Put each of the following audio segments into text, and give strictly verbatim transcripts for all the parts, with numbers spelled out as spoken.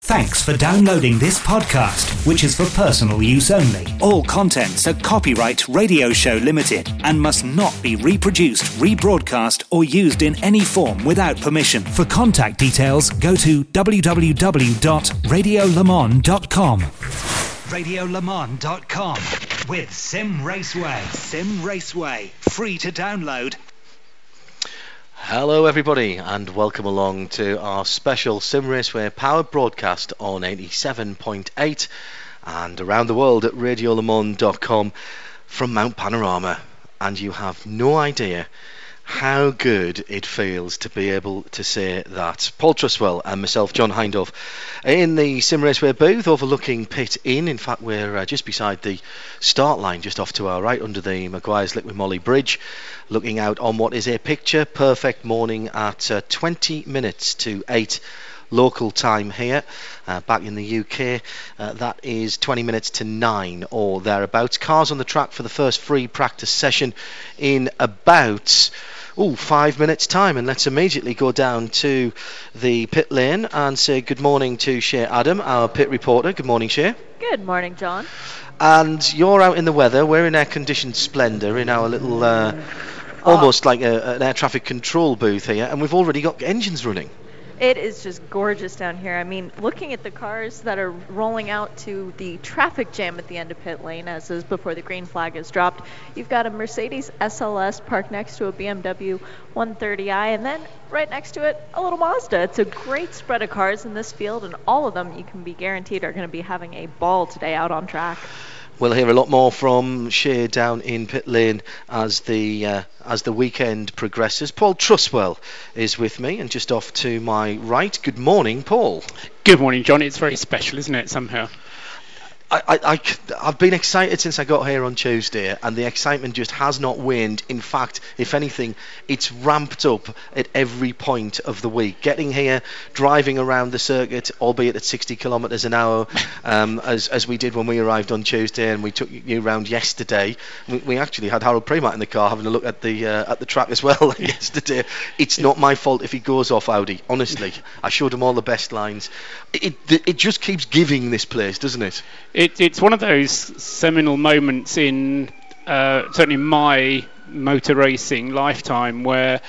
Thanks for downloading this podcast, which is for personal use only. All contents are copyright Radio Show Limited and must not be reproduced, rebroadcast or used in any form without permission. For contact details, go to w w w dot radio le mans dot com. radio le mans dot com with Sim Raceway. Sim Raceway. Free to download. Hello everybody and welcome along to our special Sim Raceway powered broadcast on eighty-seven point eight and around the world at radio le mans dot com from Mount Panorama. And you have no idea how good it feels to be able to say that. Paul Truswell and myself, John Hindhaugh, in the Sim Raceway booth overlooking Pit Inn. In fact, we're uh, just beside the start line, just off to our right under the Maguire's Lick with Molly Bridge, looking out on what is a picture perfect morning at uh, twenty minutes to eight local time here. Uh, back in the U K, uh, that is twenty minutes to nine or thereabouts. Cars on the track for the first free practice session in about Oh, five minutes time, and let's immediately go down to the pit lane and say good morning to Shea Adam, our pit reporter. Good morning, Shea. Good morning, John. And you're out in the weather. We're in air-conditioned splendour in our little, uh, almost oh. like a, an air traffic control booth here, and we've already got engines running. It is just gorgeous down here. I mean, looking at the cars that are rolling out to the traffic jam at the end of pit lane, as is before the green flag is dropped, you've got a Mercedes S L S parked next to a B M W one thirty i, and then right next to it, a little Mazda. It's a great spread of cars in this field, and all of them, you can be guaranteed, are going to be having a ball today out on track. We'll hear a lot more from Shea down in pit lane as the uh, as the weekend progresses. Paul Truswell is with me, and just off to my right. Good morning, Paul. Good morning, John. It's very special, isn't it, somehow? I, I, I, I've been excited since I got here on Tuesday, and the excitement just has not waned. In fact, if anything, it's ramped up at every point of the week. Getting here, driving around the circuit, albeit at sixty kilometres an hour, um, as as we did when we arrived on Tuesday, and we took you around yesterday. We, we actually had Harold Premat in the car having a look at the uh, at the track as well yesterday. It's not my fault if he goes off Audi. Honestly, I showed him all the best lines. It it, it just keeps giving this place, doesn't it? It, it's one of those seminal moments in uh, certainly my motor racing lifetime where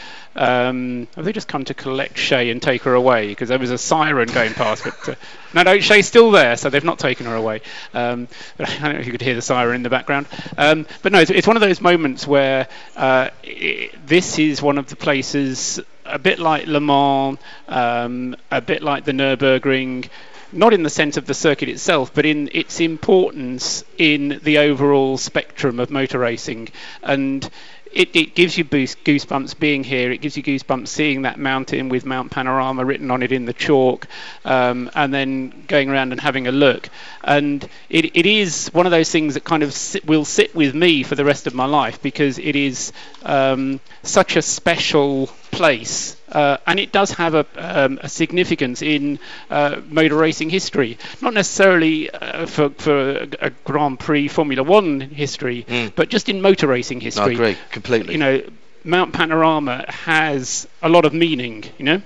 um, have they just come to collect Shea and take her away, because there was a siren going past, but uh, no no Shea's still there, so they've not taken her away. um, I don't know if you could hear the siren in the background, um, but no, it's, it's one of those moments where uh, it, this is one of the places, a bit like Le Mans, um, a bit like the Nürburgring, not in the sense of the circuit itself, but in its importance in the overall spectrum of motor racing. And it, it gives you boost, goosebumps being here. It gives you goosebumps seeing that mountain with Mount Panorama written on it in the chalk, um, and then going around and having a look. And it, it is one of those things that kind of sit, will sit with me for the rest of my life, because it is um, such a special place. Uh, and it does have a, um, a significance in uh, motor racing history, not necessarily uh, for, for a, a Grand Prix Formula One history, mm. but just in motor racing history. I agree completely. You know, Mount Panorama has a lot of meaning, you know.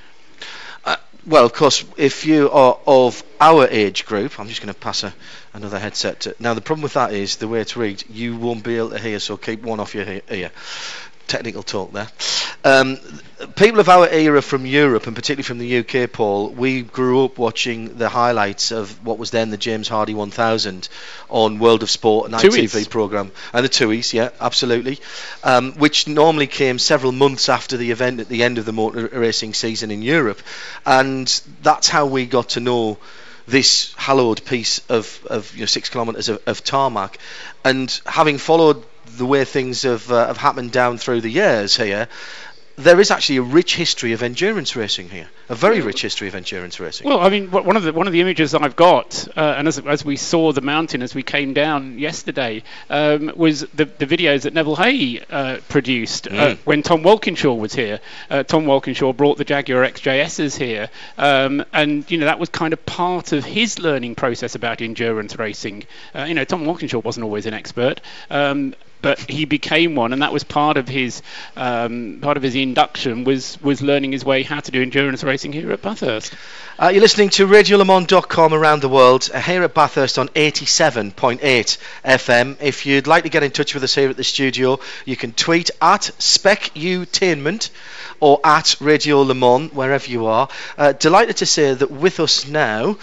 Uh, well, of course, if you are of our age group, I'm just going to pass a, another headset. To, now, the problem with that is the way it's rigged, you won't be able to hear, so keep one off your ear. Technical talk there. Um, people of our era from Europe, and particularly from the U K, Paul, we grew up watching the highlights of what was then the James Hardy one thousand on World of Sport, an I T V programme, and the Tuis, yeah, absolutely, um, which normally came several months after the event at the end of the motor racing season in Europe, and that's how we got to know this hallowed piece of, of you know, six kilometres of, of tarmac. And having followed the way things have uh, have happened down through the years here, there is actually a rich history of endurance racing here, a very rich history of endurance racing. Well, I mean, one of the one of the images that I've got, uh, and as as we saw the mountain as we came down yesterday, um, was the the videos that Neville Hay uh, produced mm. uh, when Tom Walkinshaw was here. Uh, Tom Walkinshaw brought the Jaguar X J S's here, um, and you know that was kind of part of his learning process about endurance racing. Uh, you know, Tom Walkinshaw wasn't always an expert. Um, but he became one, and that was part of his um, part of his induction was was learning his way how to do endurance racing here at Bathurst. Uh, you're listening to Radio Le Mans dot com around the world, uh, here at Bathurst on eighty-seven point eight F M. If you'd like to get in touch with us here at the studio, you can tweet at Specutainment or at Radio Le Mans, wherever you are. Uh, delighted to say that with us now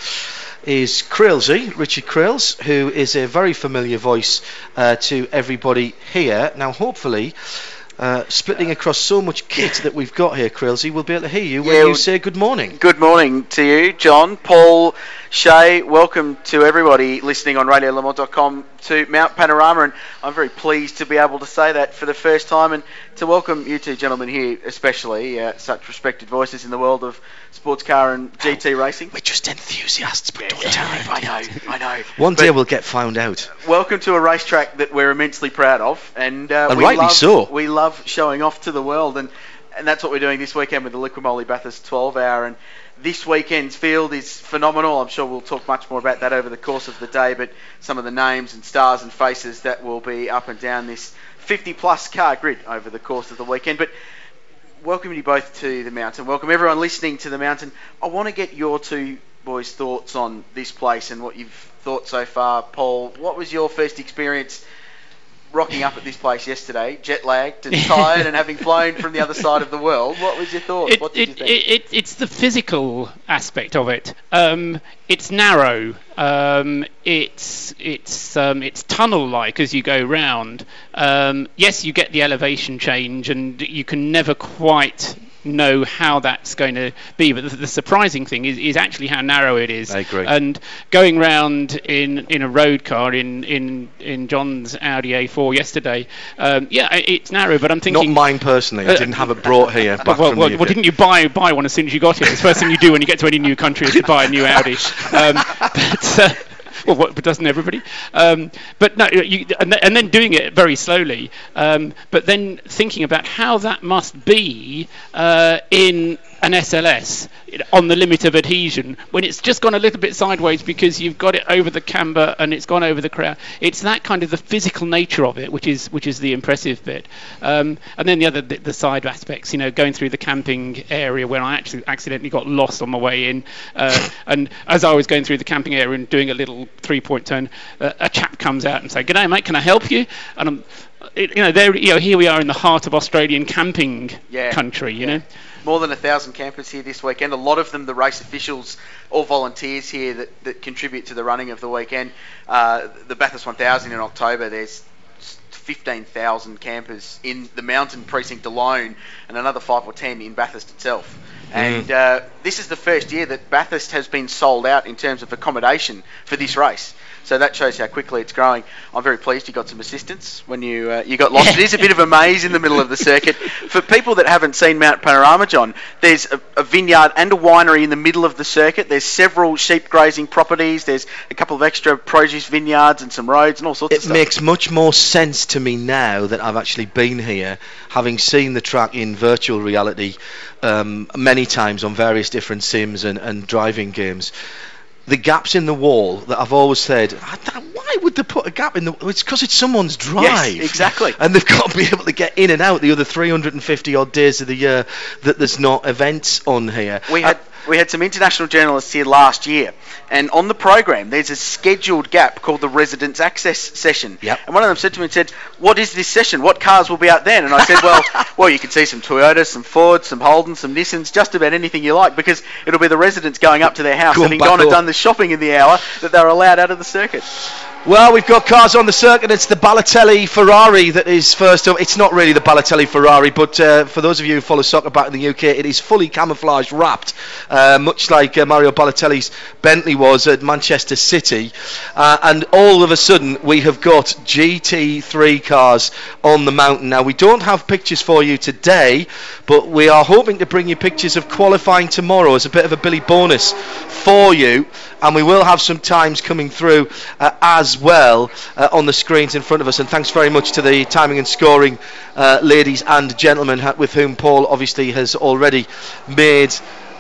is Crailsy, Richard Crails, who is a very familiar voice uh, to everybody here. Now, hopefully, uh, splitting across so much kit that we've got here, Crailsy, we'll be able to hear you when yeah, you say good morning. Good morning to you, John, Paul, Shay. Welcome to everybody listening on Radio Le Mans dot com to Mount Panorama, and I'm very pleased to be able to say that for the first time, and to welcome you two gentlemen here, especially uh, such respected voices in the world of sports car and G T racing. We're just enthusiasts, but don't yeah, tell it. I know, I know. One but day we'll get found out. Welcome to a racetrack that we're immensely proud of, and, uh, and we rightly love, so. We love showing off to the world, and, and that's what we're doing this weekend with the Liqui Bathurst twelve hour, and this weekend's field is phenomenal. I'm sure we'll talk much more about that over the course of the day, but some of the names and stars and faces that will be up and down this fifty plus car grid over the course of the weekend. But welcome you both to the mountain. Welcome everyone listening to the mountain. I want to get your two boys' thoughts on this place and what you've thought so far. Paul, what was your first experience rocking up at this place yesterday, jet lagged and tired and having flown from the other side of the world? What was your thoughts? It, what did it, you think? It, it, it's the physical aspect of it. Um, it's narrow. Um, it's it's um, it's tunnel-like as you go round. Um, yes, you get the elevation change, and you can never quite know how that's going to be, but the, the surprising thing is, is actually how narrow it is. I agree. And going round in, in a road car in, in, in John's Audi A four yesterday, um, yeah, it's narrow, but I'm thinking... Not mine personally, I didn't have it brought here back well, from well, the well, didn't you buy buy one as soon as you got here? It's the first thing you do when you get to any new country is to buy a new Audi. Um, but... Uh, Well, what, but doesn't everybody? Um, but no, you, and, th- and then doing it very slowly. Um, but then thinking about how that must be uh, in an S L S on the limit of adhesion when it's just gone a little bit sideways because you've got it over the camber and it's gone over the crowd. It's that kind of the physical nature of it, which is which is the impressive bit. Um, and then the other the, the side aspects, you know, going through the camping area where I actually accidentally got lost on my way in, uh, and as I was going through the camping area and doing a little three-point turn, uh, a chap comes out and says, "G'day, mate, can I help you?" And I'm, it, you know, there, you know, here we are in the heart of Australian camping yeah, country, you yeah. know. More than a thousand campers here this weekend. A lot of them, the race officials, all volunteers here that, that contribute to the running of the weekend. Uh, the Bathurst one thousand in October, there's fifteen thousand campers in the mountain precinct alone, and another five or ten in Bathurst itself. Mm. And uh, this is the first year that Bathurst has been sold out in terms of accommodation for this race. So that shows how quickly it's growing. I'm very pleased you got some assistance when you uh, you got lost. It is a bit of a maze in the middle of the circuit. For people that haven't seen Mount Panorama, John, there's a, a vineyard and a winery in the middle of the circuit. There's several sheep grazing properties. There's a couple of extra produce vineyards and some roads and all sorts it of stuff. It makes much more sense to me now that I've actually been here, having seen the track in virtual reality um, many times on various different sims and, and driving games. The gaps in the wall that I've always said, why would they put a gap in the wall? It's because it's someone's drive. Yes, exactly. And they've got to be able to get in and out the other three hundred fifty odd days of the year that there's not events on here. We had... Uh, We had some international journalists here last year, and on the program there's a scheduled gap called the Residents Access Session. Yep. And one of them said to me and said, "What is this session? What cars will be out then?" And I said, well, well, you can see some Toyotas, some Fords, some Holdens, some Nissans, just about anything you like, because it'll be the residents going up to their house, having gone and done the shopping in the hour that they're allowed out of the circuit. Well, we've got cars on the circuit. It's the Balotelli Ferrari that is first up. It's not really the Balotelli Ferrari, but uh, for those of you who follow soccer back in the U K, it is fully camouflage wrapped, uh, much like uh, Mario Balotelli's Bentley was at Manchester City. Uh, and all of a sudden, we have got G T three cars on the mountain. Now, we don't have pictures for you today, but we are hoping to bring you pictures of qualifying tomorrow as a bit of a Billy bonus for you. And we will have some times coming through uh, as well uh, on the screens in front of us. And thanks very much to the timing and scoring uh, ladies and gentlemen ha- with whom Paul obviously has already made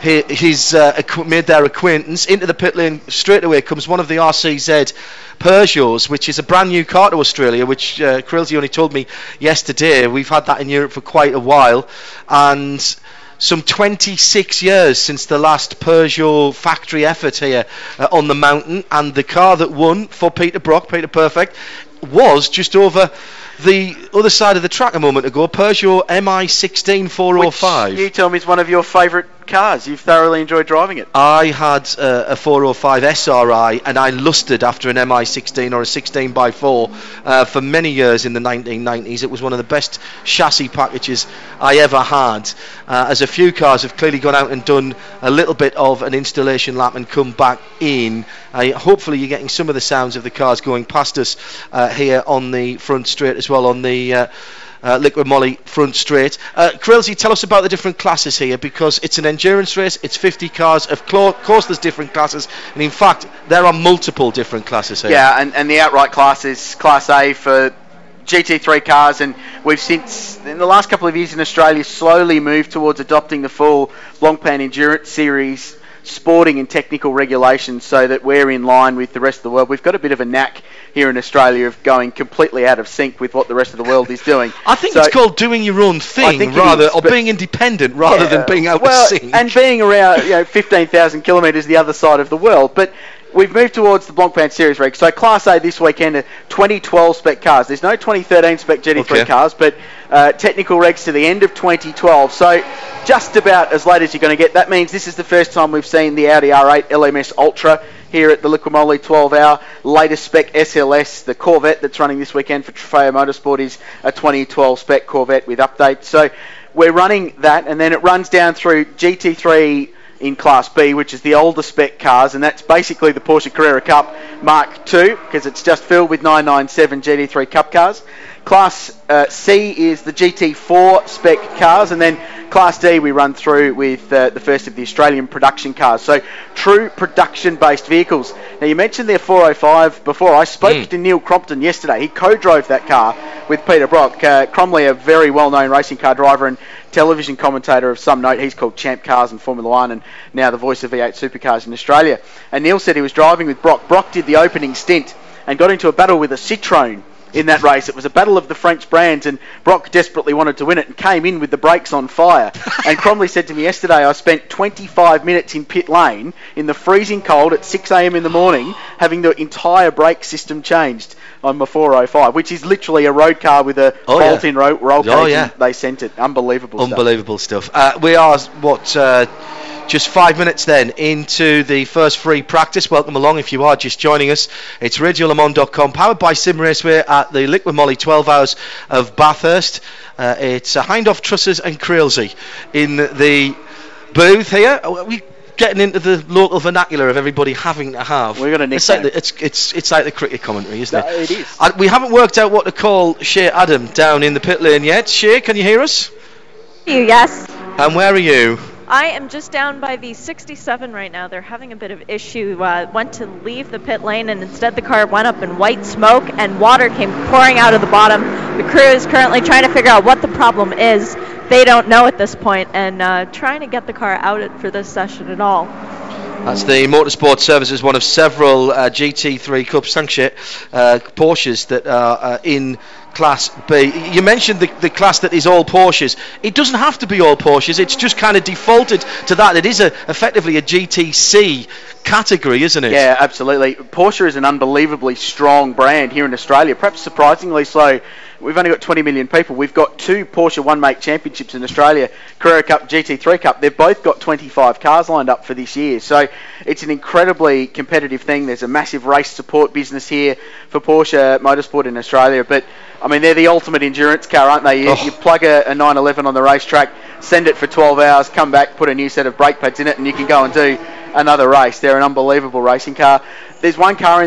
he, he's uh, acqu- made their acquaintance. Into the pit lane straight away comes one of the R C Z Peugeots, which is a brand new car to Australia, which uh, Krilsey only told me yesterday. We've had that in Europe for quite a while, and some twenty-six years since the last Peugeot factory effort here uh, on the mountain, and the car that won for Peter Brock, Peter Perfect, was just over the other side of the track a moment ago, Peugeot M I sixteen four oh five. Which you tell me is one of your favourite cars. You've thoroughly enjoyed driving it. I had uh, a four oh five S R I, and I lusted after an M I sixteen or a sixteen by four uh, for many years in the nineteen nineties. It was one of the best chassis packages I ever had, uh, as a few cars have clearly gone out and done a little bit of an installation lap and come back in. Uh, hopefully you're getting some of the sounds of the cars going past us uh, here on the front straight as well, on the uh, Uh, Liquid Moly front straight. Uh, Krilsey, tell us about the different classes here, because it's an endurance race, it's fifty cars, of course there's different classes, and in fact there are multiple different classes here. Yeah, and, and the outright class is Class A for G T three cars, and we've since, in the last couple of years in Australia, slowly moved towards adopting the full Longpan Endurance Series sporting and technical regulations so that we're in line with the rest of the world. We've got a bit of a knack here in Australia of going completely out of sync with what the rest of the world is doing. I think so it's called doing your own thing, rather, is, or being independent rather yeah, than being out well, of sync. And being around, you know, fifteen thousand kilometres the other side of the world. But we've moved towards the Blancpain Series rig. So Class A this weekend are twenty twelve spec cars. There's no twenty thirteen spec G T three okay. cars, but uh, technical regs to the end of twenty twelve. So just about as late as you're going to get. That means this is the first time we've seen the Audi R eight L M S Ultra here at the Liquid Moly twelve hour. Latest spec S L S, the Corvette that's running this weekend for Trofeo Motorsport, is a twenty twelve spec Corvette with updates. So we're running that, and then it runs down through G T three in Class B, which is the older spec cars, and that's basically the Porsche Carrera Cup Mark two, because it's just filled with nine ninety-seven G T three Cup cars. Class uh, C is the G T four spec cars, and then Class D we run through with uh, the first of the Australian production cars. So true production-based vehicles. Now you mentioned their four oh five before. I spoke mm. to Neil Crompton yesterday. He co-drove that car with Peter Brock. Uh, Cromley, a very well-known racing car driver and television commentator of some note. He's called Champ Cars in Formula One and now the voice of V eight Supercars in Australia. And Neil said he was driving with Brock. Brock did the opening stint and got into a battle with a Citroën in that race. It was a battle of the French brands, and Brock desperately wanted to win it and came in with the brakes on fire. And Cromley said to me yesterday, I spent twenty-five minutes in pit lane in the freezing cold at six a.m. in the morning having the entire brake system changed on my four oh five, which is literally a road car with a oh, bolt-in yeah. ro- roll cage. Oh, yeah. They sent it. Unbelievable Unbelievable stuff. stuff. Uh, we are, what... Uh, Just five minutes then into the first free practice. Welcome along if you are just joining us. It's radio le mans dot com, powered by Sim Raceway at the Liquid Moly twelve hours of Bathurst. Uh, it's uh, Hindhaugh, Trussers and Krilsey in the booth here. Are we getting into the local vernacular of everybody having to have? We're going to it's like the, it's it's it's like the cricket commentary, isn't no, it? It is. Uh, we haven't worked out what to call Shea Adam down in the pit lane yet. Shea, can you hear us? You, yes. And where are you? I am just down by the sixty-seven right now. They're having a bit of issue. Uh, went to leave the pit lane, and instead the car went up in white smoke, and water came pouring out of the bottom. The crew is currently trying to figure out what the problem is. They don't know at this point, and uh, trying to get the car out for this session at all. That's the Motorsport Services, one of several uh, G T three Cups, thanks shit, uh, Porsches that are uh, in Class B. You mentioned the, the class that is all Porsches. It doesn't have to be all Porsches. It's just kind of defaulted to that. It is a, effectively a G T C category, isn't it? Yeah, absolutely. Porsche is an unbelievably strong brand here in Australia, perhaps surprisingly so. We've only got twenty million people. We've got two Porsche one-make championships in Australia, Carrera Cup, G T three Cup. They've both got twenty-five cars lined up for this year. So it's an incredibly competitive thing. There's a massive race support business here for Porsche Motorsport in Australia. But, I mean, they're the ultimate endurance car, aren't they? You, oh. you plug a, a nine eleven on the racetrack, send it for twelve hours, come back, put a new set of brake pads in it, and you can go and do another race. They're an unbelievable racing car. There's one car in that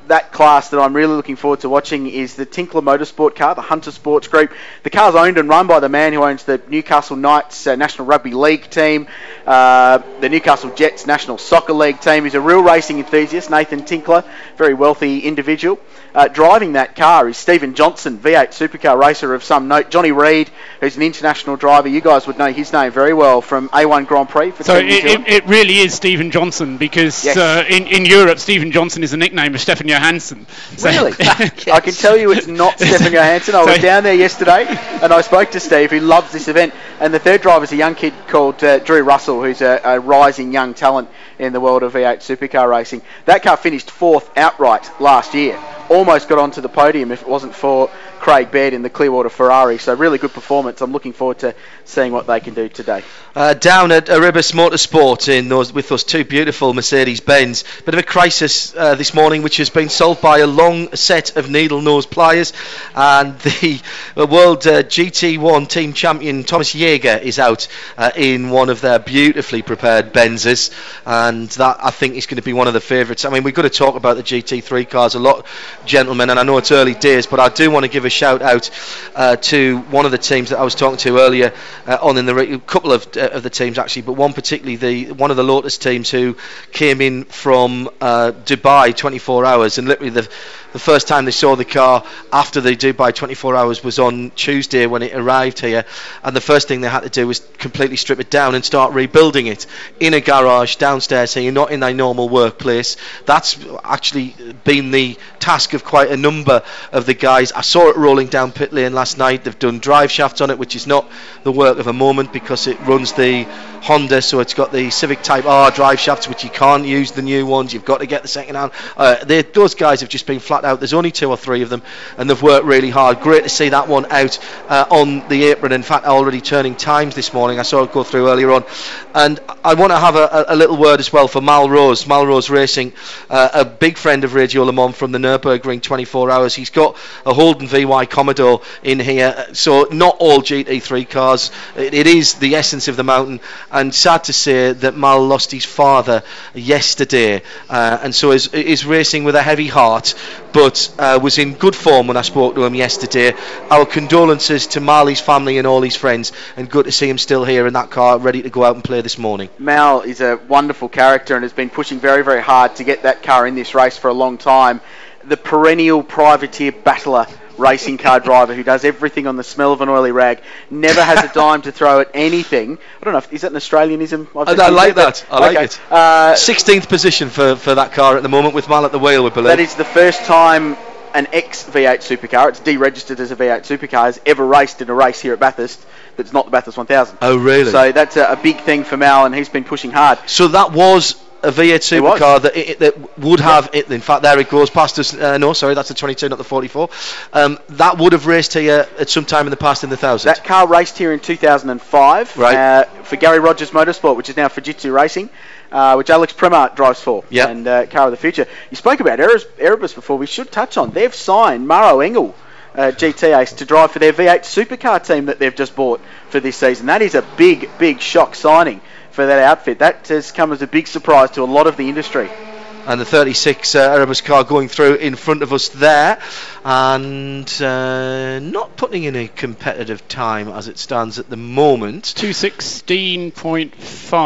that class that I'm really looking forward to watching is the Tinkler Motorsport car, the Hunter Sports Group. The car's owned and run by the man who owns the Newcastle Knights uh, National Rugby League team, uh, the Newcastle Jets National Soccer League team. He's a real racing enthusiast, Nathan Tinkler, very wealthy individual. Uh, driving that car is Stephen Johnson, V eight supercar racer of some note. Johnny Reid, who's an international driver. You guys would know his name very well from A one Grand Prix. For so it, it, it really is Stephen Johnson, because yes. uh, in, in Europe, Stephen Johnson is a nickname of Stefan Johansson. So really? Yes. I can tell you it's not Stefan Johansson. I was so, down there yesterday and I spoke to Steve, who loves this event. And the third driver is a young kid called uh, Drew Russell, who's a, a rising young talent in the world of V eight supercar racing. That car finished fourth outright last year. Almost got onto the podium if it wasn't for Craig Baird in the Clearwater Ferrari. So really good performance. I'm looking forward to seeing what they can do today. Uh, down at Erebus Motorsport in those, with those two beautiful Mercedes-Benz. Bit of a crisis uh, this morning, which has been solved by a long set of needle-nose pliers. And the, the World uh, G T one team champion Thomas Jaeger is out uh, in one of their beautifully prepared Benzes. And that, I think, is going to be one of the favourites. I mean, we've got to talk about the G T three cars a lot, gentlemen, and I know it's early days, but I do want to give a shout out uh, to one of the teams that I was talking to earlier uh, on in the a couple of uh, of the teams actually, but one particularly, the one of the Lotus teams who came in from uh, Dubai twenty-four hours, and literally the the first time they saw the car after the Dubai twenty-four hours was on Tuesday when it arrived here, and the first thing they had to do was completely strip it down and start rebuilding it in a garage downstairs here, not in their normal workplace. That's actually been the task of quite a number of the guys. I saw it rolling down pit lane last night. They've done drive shafts on it, which is not the work of a moment because it runs the Honda, so it's got the Civic Type R drive shafts, which you can't use the new ones. You've got to get the second hand. Uh, they, those guys have just been flat out. There's only two or three of them, and they've worked really hard. Great to see that one out uh, on the apron. In fact, already turning times this morning. I saw it go through earlier on, and I want to have a, a little word as well for Mal Rose. Mal Rose Racing, uh, a big friend of Radio Le Mans from the Nürburgring twenty-four hours. He's got a Holden V Y Commodore in here, so not all G T three cars. It, it is the essence of the mountain, and sad to say that Mal lost his father yesterday, uh, and so is, is racing with a heavy heart, but uh, was in good form when I spoke to him yesterday. Our condolences to Mal, his family and all his friends, and good to see him still here in that car ready to go out and play this morning. Mal is a wonderful character and has been pushing very, very hard to get that car in this race for a long time. The perennial privateer battler racing car driver who does everything on the smell of an oily rag, never has a dime to throw at anything. I don't know, if, is that an Australianism? I, I like that. I like okay. it. Uh, sixteenth position for, for that car at the moment with Mal at the wheel, we believe. That is the first time an ex-V eight supercar, it's deregistered as a V eight supercar, has ever raced in a race here at Bathurst that's not the Bathurst one thousand. Oh, really? So that's a, a big thing for Mal, and he's been pushing hard. So that was a V eight supercar that it, that would have yep. it, in fact there it goes past us, uh, no sorry that's the twenty-two, not the forty-four, um, that would have raced here at some time in the past in the thousand. That car raced here in two thousand five, right. uh, for Gary Rogers Motorsport, which is now Fujitsu Racing, uh, which Alex Premart drives for, yep. and uh, car of the future. You spoke about Erebus, Erebus before. We should touch on, they've signed Maro Engel, Uh, G T Ace, to drive for their V eight supercar team that they've just bought for this season. That is a big, big shock signing for that outfit. That has come as a big surprise to a lot of the industry. And the thirty-six uh, Erebus car going through in front of us there, and uh, not putting in a competitive time as it stands at the moment. two sixteen point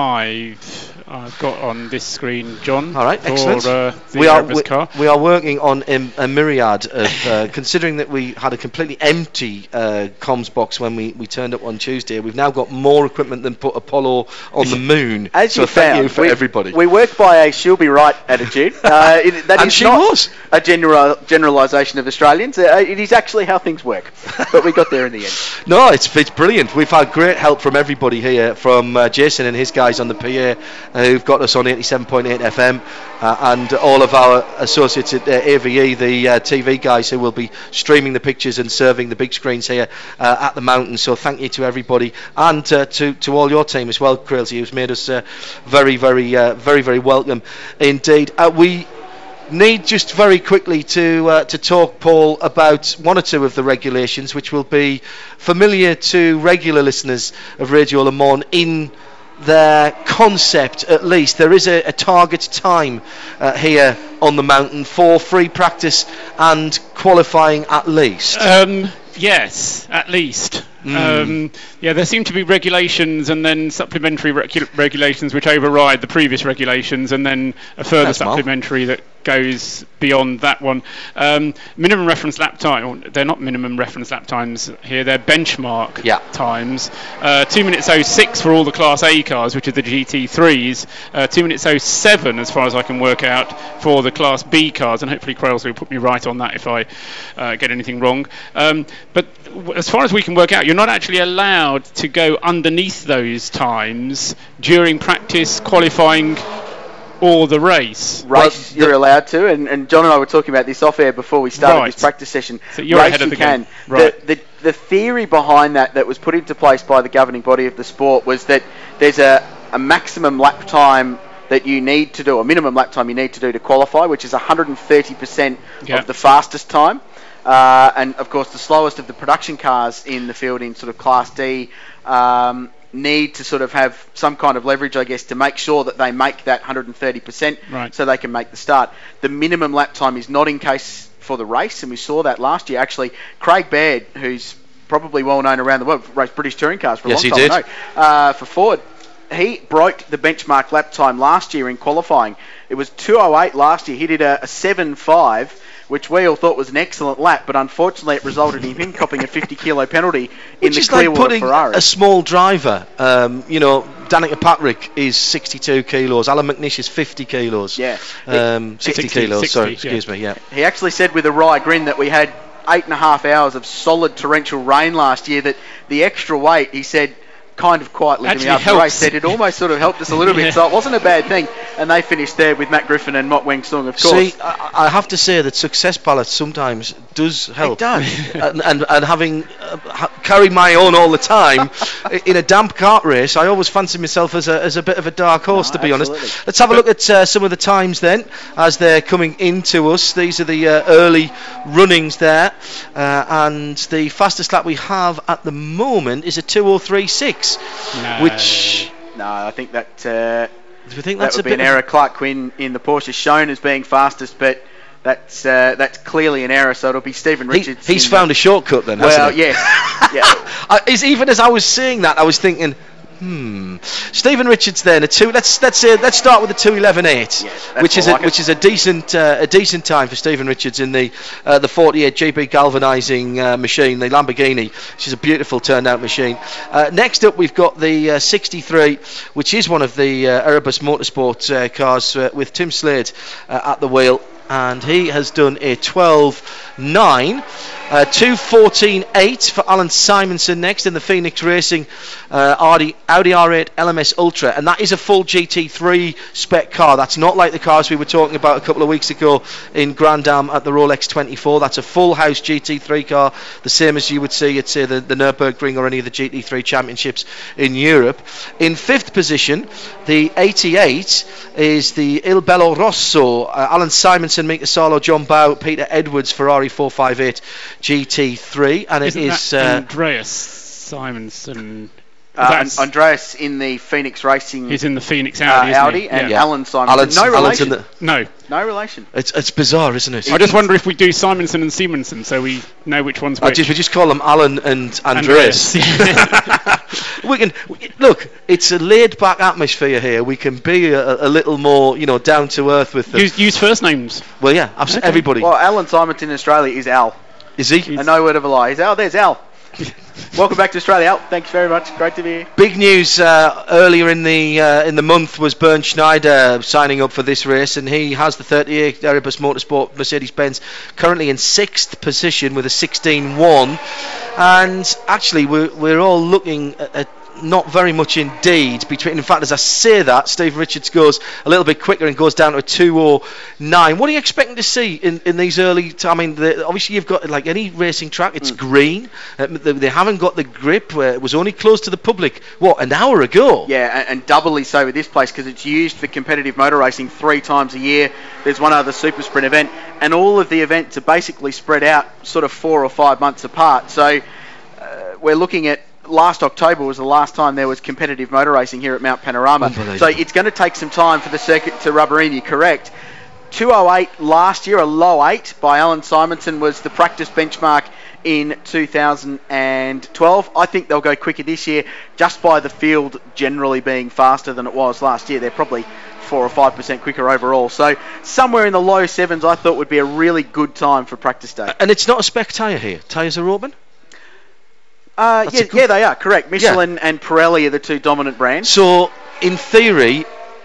five I've got on this screen, John. All right, for, excellent. Uh, the we are Erebus we, car. we are working on a, a myriad of, uh, considering that we had a completely empty uh, comms box when we, we turned up on Tuesday. We've now got more equipment than put Apollo on the moon. As so you thank found, you for we, everybody. We work by a she'll be right attitude. Uh, it, that and is she not was a general generalisation of Australians. Uh, it is actually how things work. But we got there in the end. No, it's it's brilliant. We've had great help from everybody here, from uh, Jason and his guys on the P A, uh, who've got us on eighty-seven point eight F M, uh, and all of our associates at uh, A V E, the uh, T V guys who will be streaming the pictures and serving the big screens here uh, at the mountain. So thank you to everybody, and uh, to to all your team as well, Crailsy, who's made us uh, very, very, uh, very, very welcome indeed. Uh, we need just very quickly to uh, to talk, Paul, about one or two of the regulations which will be familiar to regular listeners of Radio Le Mans in their concept, at least. There is a, a target time uh, here on the mountain for free practice and qualifying at least. Um, yes, at least. Mm. Um, yeah, there seem to be regulations and then supplementary regu- regulations which override the previous regulations, and then a further That's supplementary well. that goes beyond that one. Um, minimum reference lap time, they're not minimum reference lap times here, they're benchmark yeah. times. Uh, two minutes oh six for all the Class A cars, which are the G T threes, uh, two minutes oh seven as far as I can work out for the Class B cars, and hopefully Krails will put me right on that if I uh, get anything wrong. Um, but w- as far as we can work out, you're not actually allowed to go underneath those times during practice, qualifying, or the race. Race, well, you're allowed to, and, and John and I were talking about this off air before we started right. this practice session. So you're race ahead of you the can. game. Right. The, the, the theory behind that that was put into place by the governing body of the sport was that there's a, a maximum lap time that you need to do, a minimum lap time you need to do to qualify, which is one hundred thirty percent yep. of the fastest time. Uh, and of course, the slowest of the production cars in the field in sort of Class D um, need to sort of have some kind of leverage, I guess, to make sure that they make that one hundred thirty percent right. so they can make the start. The minimum lap time is not in case for the race, and we saw that last year. Actually, Craig Baird, who's probably well known around the world, raced British touring cars for a yes, long time. Yes, he did. I know, uh, for Ford. He broke the benchmark lap time last year in qualifying. It was two oh eight last year. He did a, a seven five, which we all thought was an excellent lap, but unfortunately it resulted in him copping a fifty kilo penalty in the Clearwater like putting Ferrari. A small driver, um, you know, Danica Patrick is sixty-two kilos, Alan McNish is fifty kilos. Yeah. Um, sixty, sixty kilos, sixty, sorry, yeah. excuse me, yeah. He actually said with a wry grin that we had eight and a half hours of solid torrential rain last year, that the extra weight, he said, kind of quietly to me after the race, said it almost sort of helped us a little yeah. bit, so it wasn't a bad thing. And they finished there with Matt Griffin and Mott Weng Sung, of course. See, I, I have to say that success ballots sometimes does help. It does. and, and, and having uh, ha- carried my own all the time in a damp kart race, I always fancy myself as a, as a bit of a dark horse, no, to be absolutely. honest. Let's have a look at uh, some of the times then, as they're coming into us. These are the uh, early runnings there, uh, and the fastest lap we have at the moment is a two oh three six. No. Which no, I think that uh, do we think that that's would a be bit an error. Clark Quinn in the Porsche shown as being fastest, but that's uh, that's clearly an error. So it'll be Stephen Richards. He, he's found the, a shortcut then. Well, hasn't he? yes, yeah. I, is even as I was seeing that, I was thinking, hmm. Stephen Richards then a two. Let's let's say let's start with a two eleven eight, yes, which is like a, which is a decent uh, a decent time for Stephen Richards in the uh, the forty-eight G B galvanising uh, machine, the Lamborghini, which is a beautiful turned out machine. Uh, next up, we've got the uh, sixty-three, which is one of the uh, Erebus Motorsport uh, cars uh, with Tim Slade uh, at the wheel, and he has done a twelve nine. Uh, two fourteen eight for Alan Simonson next in the Phoenix Racing uh, Audi, Audi R eight L M S Ultra, and that is a full G T three spec car. That's not like the cars we were talking about a couple of weeks ago in Grand Am at the Rolex twenty-four. That's a full house G T three car, the same as you would see at say the, the Nürburgring or any of the G T three championships in Europe. In fifth position, the eighty-eight is the Il Bello Rosso, uh, Alan Simonson, Mika Salo, John Bow, Peter Edwards, Ferrari four fifty-eight G T three, and Isn't it is that uh, Andreas Simonson. Uh, Andreas in the Phoenix Racing. He's in the Phoenix Audi, uh, Audi and yeah. Alan Simonson. Alan's, no Alan's relation. in the, no, no relation. It's it's bizarre, isn't it? I just wonder if we do Simonson and Simonson, so we know which one's which. Just, we just call them Alan and Andreas. Andreas. we can we, look. It's a laid-back atmosphere here. We can be a, a little more, you know, down to earth with them. Use, use first names. Well, yeah, absolutely. Okay. Everybody. Well, Alan Simonson in Australia is Al. Is he? He's, and no word of a lie. He's Al. There's Al. Welcome back to Australia, Al. Thanks very much. Great to be here. Big news uh, earlier in the uh, in the month was Bernd Schneider signing up for this race, and he has the thirty-eight Erebus Motorsport Mercedes-Benz currently in sixth position with a sixteen one, and actually we're we're all looking at, at not very much indeed between. In fact, as I say that, Stephen Richards goes a little bit quicker and goes down to a two oh nine. What are you expecting to see in, in these early t- I mean, the, obviously you've got, like any racing track, it's mm. green. Uh, they, they haven't got the grip. Where it was only closed to the public, what, an hour ago? Yeah, and, and doubly so with this place because it's used for competitive motor racing three times a year. There's one other super sprint event, and all of the events are basically spread out sort of four or five months apart. So uh, we're looking at last October was the last time there was competitive motor racing here at Mount Panorama. So it's going to take some time for the circuit to rubber in, you're correct. two oh eight last year, a low eight by Alan Simonson, was the practice benchmark in two thousand twelve. I think they'll go quicker this year just by the field generally being faster than it was last year. They're probably four or five percent quicker overall. So somewhere in the low sevens I thought would be a really good time for practice day. And it's not a spec tyre here. Tyres are open? Uh, yeah, good... yeah, they are, correct. Michelin yeah. and Pirelli are the two dominant brands. So, in theory,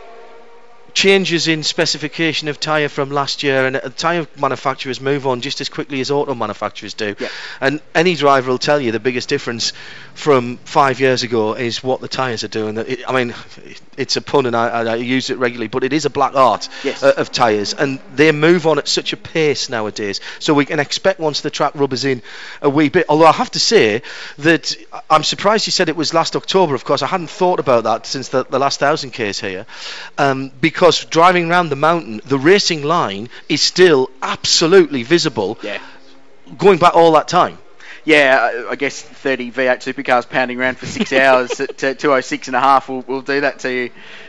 changes in specification of tyre from last year, and uh, tyre manufacturers move on just as quickly as auto manufacturers do. Yeah. And any driver will tell you the biggest difference from five years ago is what the tyres are doing. It, I mean, it's a pun and I, I use it regularly, but it is a black art yes. uh, of tyres, and they move on at such a pace nowadays. So we can expect once the track rubbers in a wee bit. Although I have to say that I'm surprised you said it was last October. Of course, I hadn't thought about that since the, the last thousand Ks here, um, because driving around the mountain, the racing line is still absolutely visible. Yeah. Going back all that time. Yeah, I guess thirty V eight supercars pounding around for six hours at uh, two oh six and a half will will do that to you.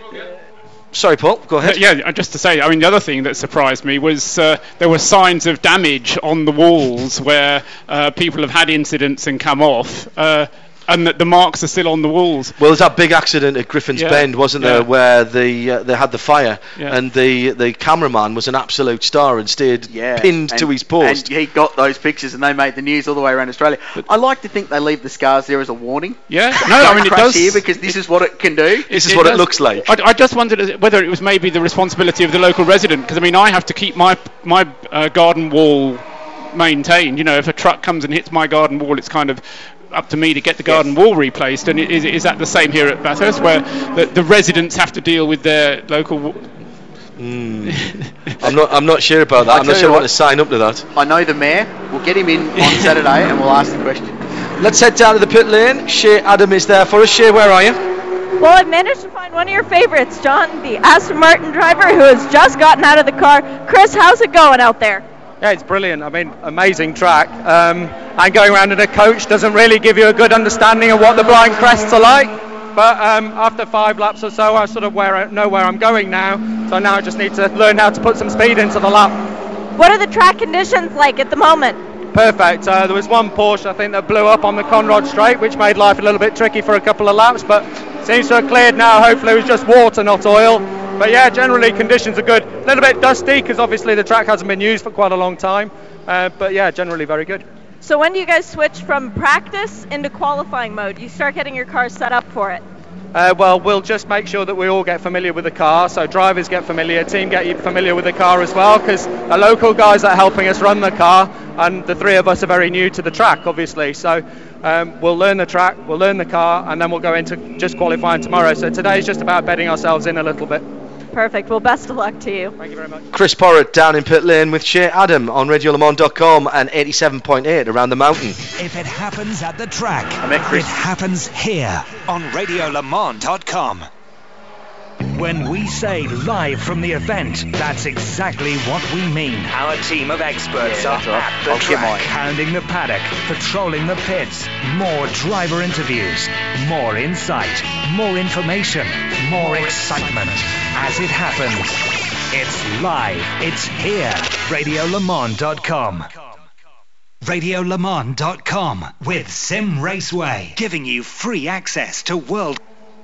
Sorry, Paul, go ahead. Yeah, just to say, I mean, the other thing that surprised me was uh, there were signs of damage on the walls where uh, people have had incidents and come off. Uh, And that the marks are still on the walls. Well, there's that big accident at Griffin's yeah. Bend, wasn't yeah. there, where the uh, they had the fire, yeah. and the the cameraman was an absolute star and stayed yeah. pinned and, to his post. And he got those pictures, and they made the news all the way around Australia. But I like to think they leave the scars there as a warning. Yeah, no, I mean it does. Here because this is what it can do. This is it what does. It looks like. I, I just wondered whether it was maybe the responsibility of the local resident, because I mean I have to keep my my uh, garden wall maintained. You know, if a truck comes and hits my garden wall, it's kind of up to me to get the garden yes. wall replaced. And is, is that the same here at Bathurst, where the, the residents have to deal with their local wa- mm. I'm not I'm not sure about that. I'm not sure I want to sign up to that. I know the mayor. We'll get him in on Saturday and we'll ask the question. Let's head down to the pit lane. Shea Adam is there for us. Shea, where are you? Well, I've managed to find one of your favorites, John, the Aston Martin driver who has just gotten out of the car. Chris, how's it going out there? Yeah, it's brilliant. I mean, amazing track. Um, and going around in a coach doesn't really give you a good understanding of what the blind crests are like. But um, after five laps or so, I sort of where I know where I'm going now. So now I just need to learn how to put some speed into the lap. What are the track conditions like at the moment? Perfect. Uh, there was one Porsche, I think, that blew up on the Conrod Straight, which made life a little bit tricky for a couple of laps. But seems to have cleared now. Hopefully it was just water, not oil. But yeah, generally conditions are good. A little bit dusty because obviously the track hasn't been used for quite a long time. Uh, but yeah, generally very good. So when do you guys switch from practice into qualifying mode? You start getting your car set up for it? Uh, well, we'll just make sure that we all get familiar with the car. So drivers get familiar, team get familiar with the car as well, because the local guys are helping us run the car, and the three of us are very new to the track, obviously. So um, we'll learn the track, we'll learn the car, and then we'll go into just qualifying tomorrow. So today's just about bedding ourselves in a little bit. Perfect. Well, best of luck to you. Thank you very much. Chris Porritt down in pit lane with Shea Adam on radio le mans dot com and eighty-seven point eight around the mountain. If it happens at the track, I met Chris. It happens here on radio le mans dot com. When we say live from the event, that's exactly what we mean. Our team of experts yeah, are right. at the I'll track, hounding the paddock, patrolling the pits, more driver interviews, more insight, more information, more excitement. As it happens, it's live, it's here. radio le mans dot com. radio le mans dot com with Sim Raceway, giving you free access to world.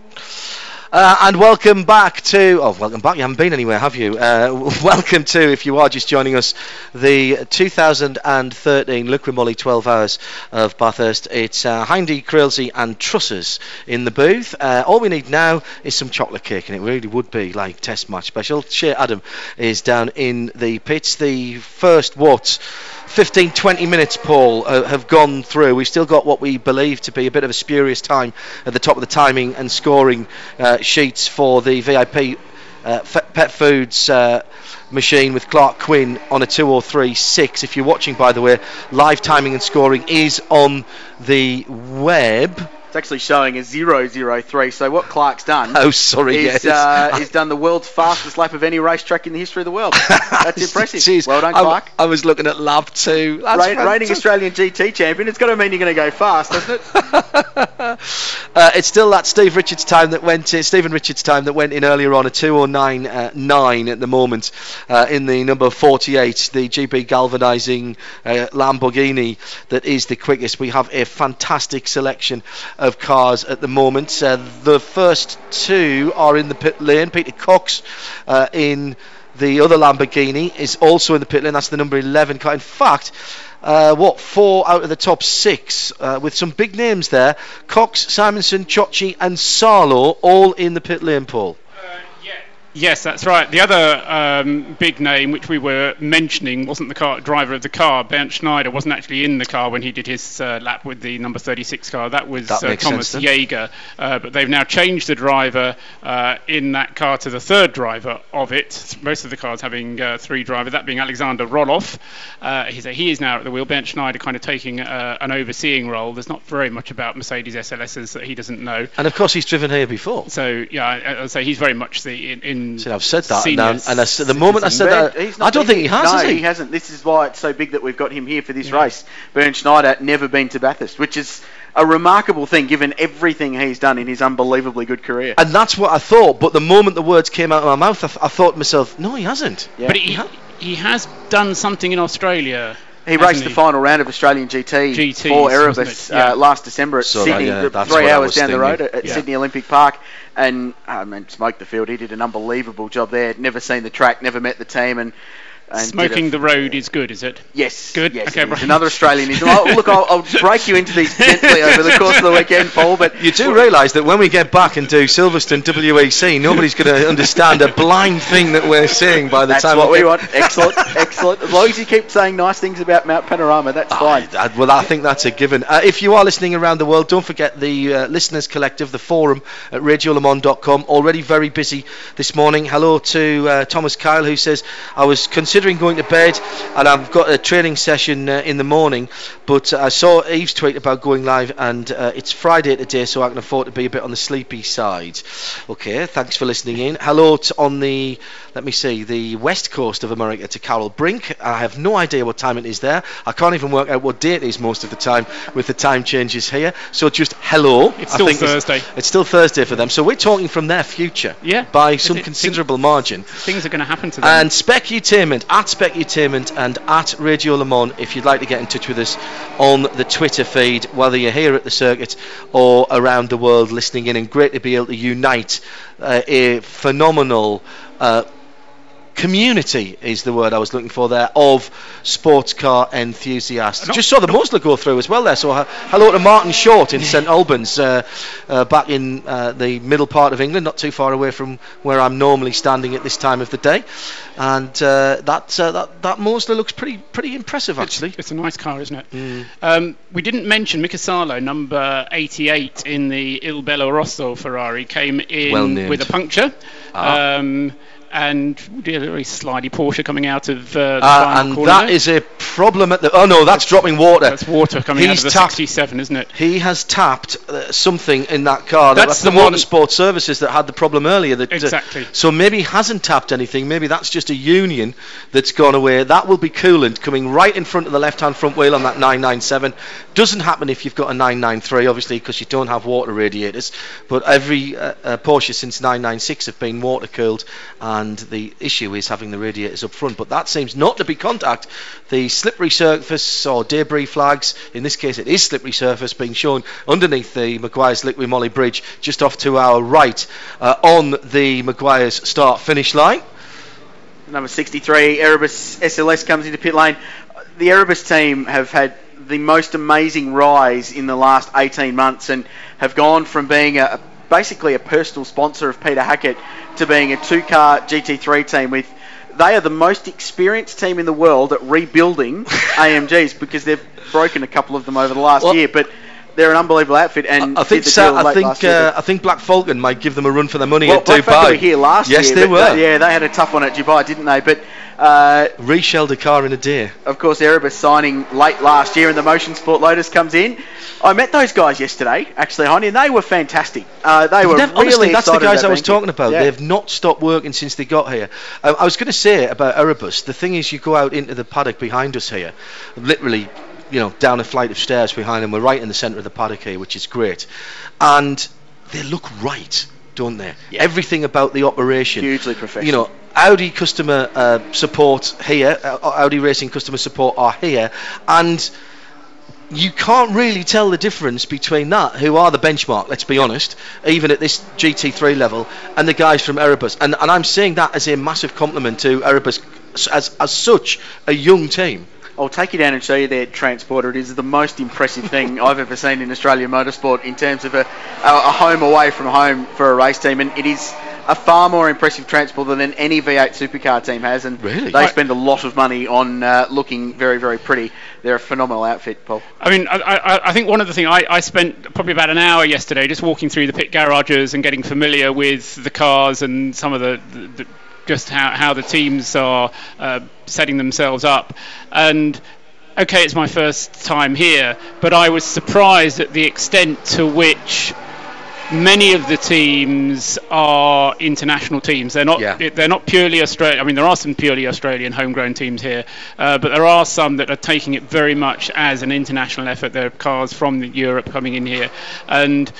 Uh, and welcome back to, oh, welcome back, you haven't been anywhere, have you? Uh, welcome to, if you are just joining us, the two thousand thirteen Liqui Moly twelve Hours of Bathurst. It's uh, Hindy, Crailsey and Trussers in the booth. Uh, all we need now is some chocolate cake, and it really would be like test match special. Shea Adam is down in the pits. The first, what, fifteen, twenty minutes, Paul, uh, have gone through. We've still got what we believe to be a bit of a spurious time at the top of the timing and scoring uh, sheets for the V I P uh, F- Pet Foods uh, machine with Clark Quinn on a two oh three six. If you're watching, by the way, live timing and scoring is on the web. It's actually showing a zero zero three. So what Clark's done oh, sorry, is, yes. uh, is done the world's fastest lap of any racetrack in the history of the world. That's impressive. Jeez, well done, I, Clark. I was looking at lap two. That's Ra- reigning Australian G T champion. It's got to mean you're going to go fast, doesn't it? uh, it's still that Steve Richards time that went in, Stephen Richards time that went in earlier on, a two oh nine point nine at the moment uh, in the number forty-eight, the G B galvanising uh, Lamborghini that is the quickest. We have a fantastic selection of cars at the moment. Uh, the first two are in the pit lane. Peter Cox uh, in the other Lamborghini is also in the pit lane. That's the number eleven car. In fact, uh, what, four out of the top six uh, with some big names there. Cox, Simonson, Ciocci and Sarlo all in the pit lane, Paul. Yes, that's right. The other um, big name which we were mentioning wasn't the car, driver of the car. Bernd Schneider wasn't actually in the car when he did his uh, lap with the number thirty-six car. That was that uh, Thomas Jaeger. Uh, but they've now changed the driver uh, in that car to the third driver of it. Most of the cars having uh, three drivers, that being Alexander Roloff. Uh, he's a, he is now at the wheel. Bernd Schneider kind of taking uh, an overseeing role. There's not very much about Mercedes S L Ss that he doesn't know. And of course he's driven here before. So yeah, I, I'd say he's very much the in. in See, I've said that, and, Senior and I, the moment I said that, He's I not don't been- think he has, No, has he? he hasn't. This is why it's so big that we've got him here for this race. Bernd Schneider, never been to Bathurst, which is a remarkable thing given everything he's done in his unbelievably good career. And that's what I thought, but the moment the words came out of my mouth, I, th- I thought to myself, no, he hasn't. Yeah. But he, he has done something in Australia. He hasn't raced the he? final round of Australian G T G Ts, for wasn't Erebus it? Yeah. uh, last December at So, Sydney, yeah, th- that's three what I hours was down the road thinking. at, at Yeah. Sydney Olympic Park, and I mean, smoked the field. He did an unbelievable job there. Never seen the track, never met the team, and. and Smoking did a- the road is good, is it? Yes. Good? Yes, Okay, it is. right. Another Australianism. Oh, look, I'll, I'll break you into these gently over the course of the weekend, Paul. But You do realise that when we get back and do Silverstone W E C, nobody's going to understand a blind thing that we're saying by the that's time what we get- want. Excellent, excellent. As long as you keep saying nice things about Mount Panorama, that's fine. I- I- well, I think that's a given. Uh, if you are listening around the world, don't forget the uh, Listeners Collective, the forum at radio le mans dot com. Already very busy this morning. Hello to uh, Thomas Kyle, who says, I was considering going to bed and I've got a training session uh, in the morning, but uh, I saw Eve's tweet about going live, and uh, it's Friday today, so I can afford to be a bit on the sleepy side. Okay, thanks for listening in. Hello to, on the, let me see, the west coast of America to Carol Brink. I have no idea what time it is there. I can't even work out what day it is most of the time with the time changes here. So just hello. It's I still think Thursday. It's, it's still Thursday for them. So we're talking from their future. Yeah. By Is some it- considerable margin. Things are going to happen to them. And Specutainment, at Specutainment and at Radio Le Mans, if you'd like to get in touch with us on the Twitter feed, whether you're here at the circuit or around the world listening in, and great to be able to unite uh, a phenomenal uh, community is the word I was looking for there, of sports car enthusiasts. Not, Just saw the Musler go through as well there, so uh, hello to Martin Short in St Albans, uh, uh, back in uh, the middle part of England, not too far away from where I'm normally standing at this time of the day, and uh, that, uh, that that Musler looks pretty pretty impressive actually. It's a nice car, isn't it? Mm. Um, we didn't mention Mika Salo, number eighty-eight in the Il Bello Rosso Ferrari, came in Well named. with a puncture. Ah. Um, and we did a very slidey Porsche coming out of uh, the Uh, final and corner that there. is a problem at the. Oh no, that's dropping water. That's water coming He's out of the tapped- sixty-seven, isn't it? He has tapped uh, something in that car. That's That's the the one- Motorsport Services that had the problem earlier. That, uh, Exactly. so maybe he hasn't tapped anything. Maybe that's just a union that's gone away. That will be coolant coming right in front of the left-hand front wheel on that nine ninety-seven. Doesn't happen if you've got a nine ninety-three, obviously, because you don't have water radiators. But every uh, uh, Porsche since nine ninety-six have been water cooled, and the issue is having the radiators up front. But that seems not to be contact. The slippery surface or debris flags, in this case it is slippery surface, being shown underneath the Maguire's Liqui Moly bridge just off to our right uh, on the Maguire's start finish line. Number sixty-three, Erebus S L S comes into pit lane. The Erebus team have had the most amazing rise in the last eighteen months and have gone from being a basically a personal sponsor of Peter Hackett to being a two-car G T three team. With they are the most experienced team in the world at rebuilding A M Gs because they've broken a couple of them over the last Well, year. But they're an unbelievable outfit. And I, I think so, I think uh, I think Black Falcon might give them a run for their money well, at Black Dubai. Falcon were here last yes, year. Yes, they were. They, yeah, they had a tough one at Dubai, didn't they? But uh, reshelled a car in a day. Of course, Erebus signing late last year, and the Motion Sport Lotus comes in. I met those guys yesterday, actually, Honey, and they were fantastic. Uh, they were Never, really honestly, that's the guys I was banking. talking about. Yeah. They've not stopped working since they got here. Um, I was going to say about Erebus, the thing is, you go out into the paddock behind us here, literally, you know, down a flight of stairs behind them. We're right in the centre of the paddock here, which is great, and they look right, don't they? Yeah. Everything about the operation, hugely professional. You know, Audi customer uh, support here, uh, Audi Racing customer support are here, and you can't really tell the difference between that, who are the benchmark, let's be honest, even at this G T three level, and the guys from Erebus. And, and I'm saying that as a massive compliment to Erebus as, as such a young team. I'll take you down and show you their transporter. It is the most impressive thing I've ever seen in Australian motorsport in terms of a, a home away from home for a race team. And it is a far more impressive transporter than any V eight supercar team has. And really? they spend a lot of money on uh, looking very, very pretty. They're a phenomenal outfit, Paul. I mean, I, I, I think one of the things, I, I spent probably about an hour yesterday just walking through the pit garages and getting familiar with the cars and some of the... the, the just how, how the teams are uh, setting themselves up. And okay, it's my first time here, but I was surprised at the extent to which many of the teams are international teams. They're not. Yeah. They're not purely Australian. I mean, there are some purely Australian homegrown teams here, uh, but there are some that are taking it very much as an international effort. There are cars from Europe coming in here, and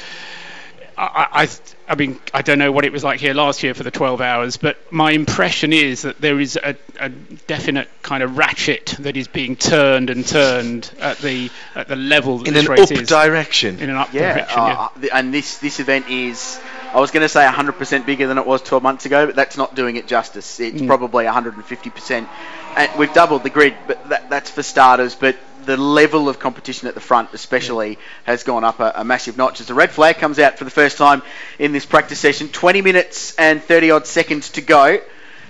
I, I, I mean, I don't know what it was like here last year for the twelve hours, but my impression is that there is a, a definite kind of ratchet that is being turned and turned at the at the level that in this an race up is. direction. In an up Yeah, direction, uh, yeah. th- and this this event is, I was going to say one hundred percent bigger than it was twelve months ago, but that's not doing it justice. It's Mm. probably one hundred fifty percent. And we've doubled the grid, but that, that's for starters. But the level of competition at the front especially yeah. has gone up a, a massive notch as the red flag comes out for the first time in this practice session. twenty minutes and thirty odd seconds to go.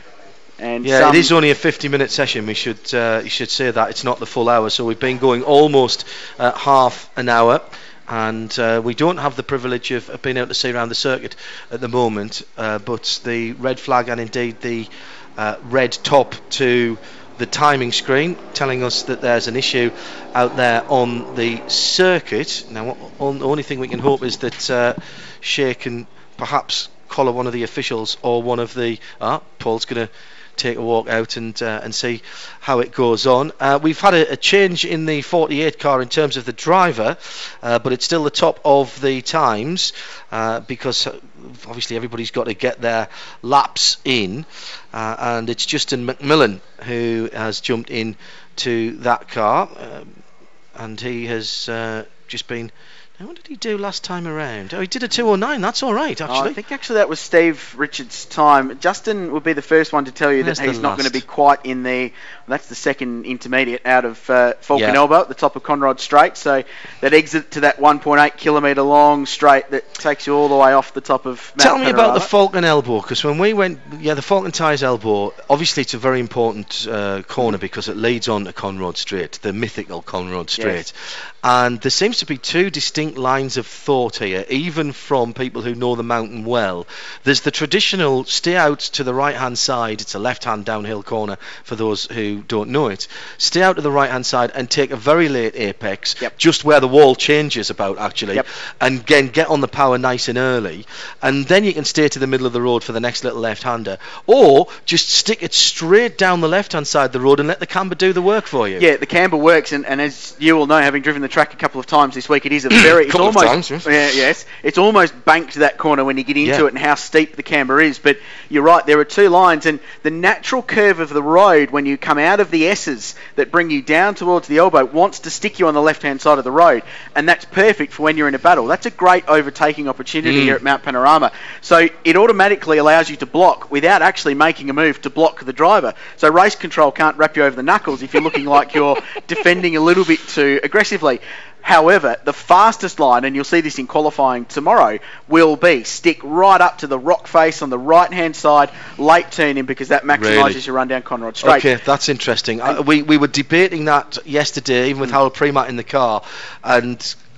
And yeah, some it is only a fifty minute session. We should uh, you should say that it's not the full hour. So we've been going almost uh, half an hour. And uh, we don't have the privilege of, of being able to see around the circuit at the moment, uh, but the red flag and indeed the uh, red top to the timing screen telling us that there's an issue out there on the circuit. Now, what, the only thing we can hope is that uh, Shea can perhaps collar one of the officials or one of the... Ah, Paul's going to take a walk out and uh, and see how it goes on. Uh, we've had a, a change in the forty-eight car in terms of the driver, uh, but it's still the top of the times uh, because obviously everybody's got to get their laps in, uh, and it's Justin McMillan who has jumped in to that car, um, and he has uh, just been... Now, what did he do last time around? Oh, he did a two oh nine. That's all right, actually. Oh, I think actually that was Steve Richards' time. Justin would be the first one to tell you There's that he's the not going to last. be quite in the... Well, that's the second intermediate out of uh, Falcon Yeah. Elbow at the top of Conrod Straight. So that exit to that one point eight kilometre long straight that takes you all the way off the top of Mount Tell me about the Panorama. Falcon Elbow, because when we went, yeah, the Falcon Ties Elbow, obviously it's a very important uh, corner because it leads on to Conrod Straight, the mythical Conrod Straight. Yes. And there seems to be two distinct lines of thought here, even from people who know the mountain well. There's the traditional stay out to the right hand side, it's a left hand downhill corner for those who don't know it. Stay out to the right hand side and take a very late apex, Yep. just where the wall changes about actually, Yep. and again get on the power nice and early, and then you can stay to the middle of the road for the next little left hander, or just stick it straight down the left hand side of the road and let the camber do the work for you. Yeah, the camber works, and, and as you all know, having driven the track a couple of times this week, it is a very... it's Couple of almost, times, yes. Yeah, yes. It's almost banked that corner when you get into Yeah. it and how steep the camber is. But you're right, there are two lines, and the natural curve of the road when you come out of the S's that bring you down towards the elbow wants to stick you on the left-hand side of the road, and that's perfect for when you're in a battle. That's a great overtaking opportunity Mm. here at Mount Panorama. So it automatically allows you to block without actually making a move to block the driver. So race control can't wrap you over the knuckles if you're looking like you're defending a little bit too aggressively. However, the fastest line, and you'll see this in qualifying tomorrow, will be stick right up to the rock face on the right-hand side, late turn in, because that maximises Really? your run down Conrod Straight. Okay, that's interesting. Uh, we we were debating that yesterday, even with Harold Premat in the car, and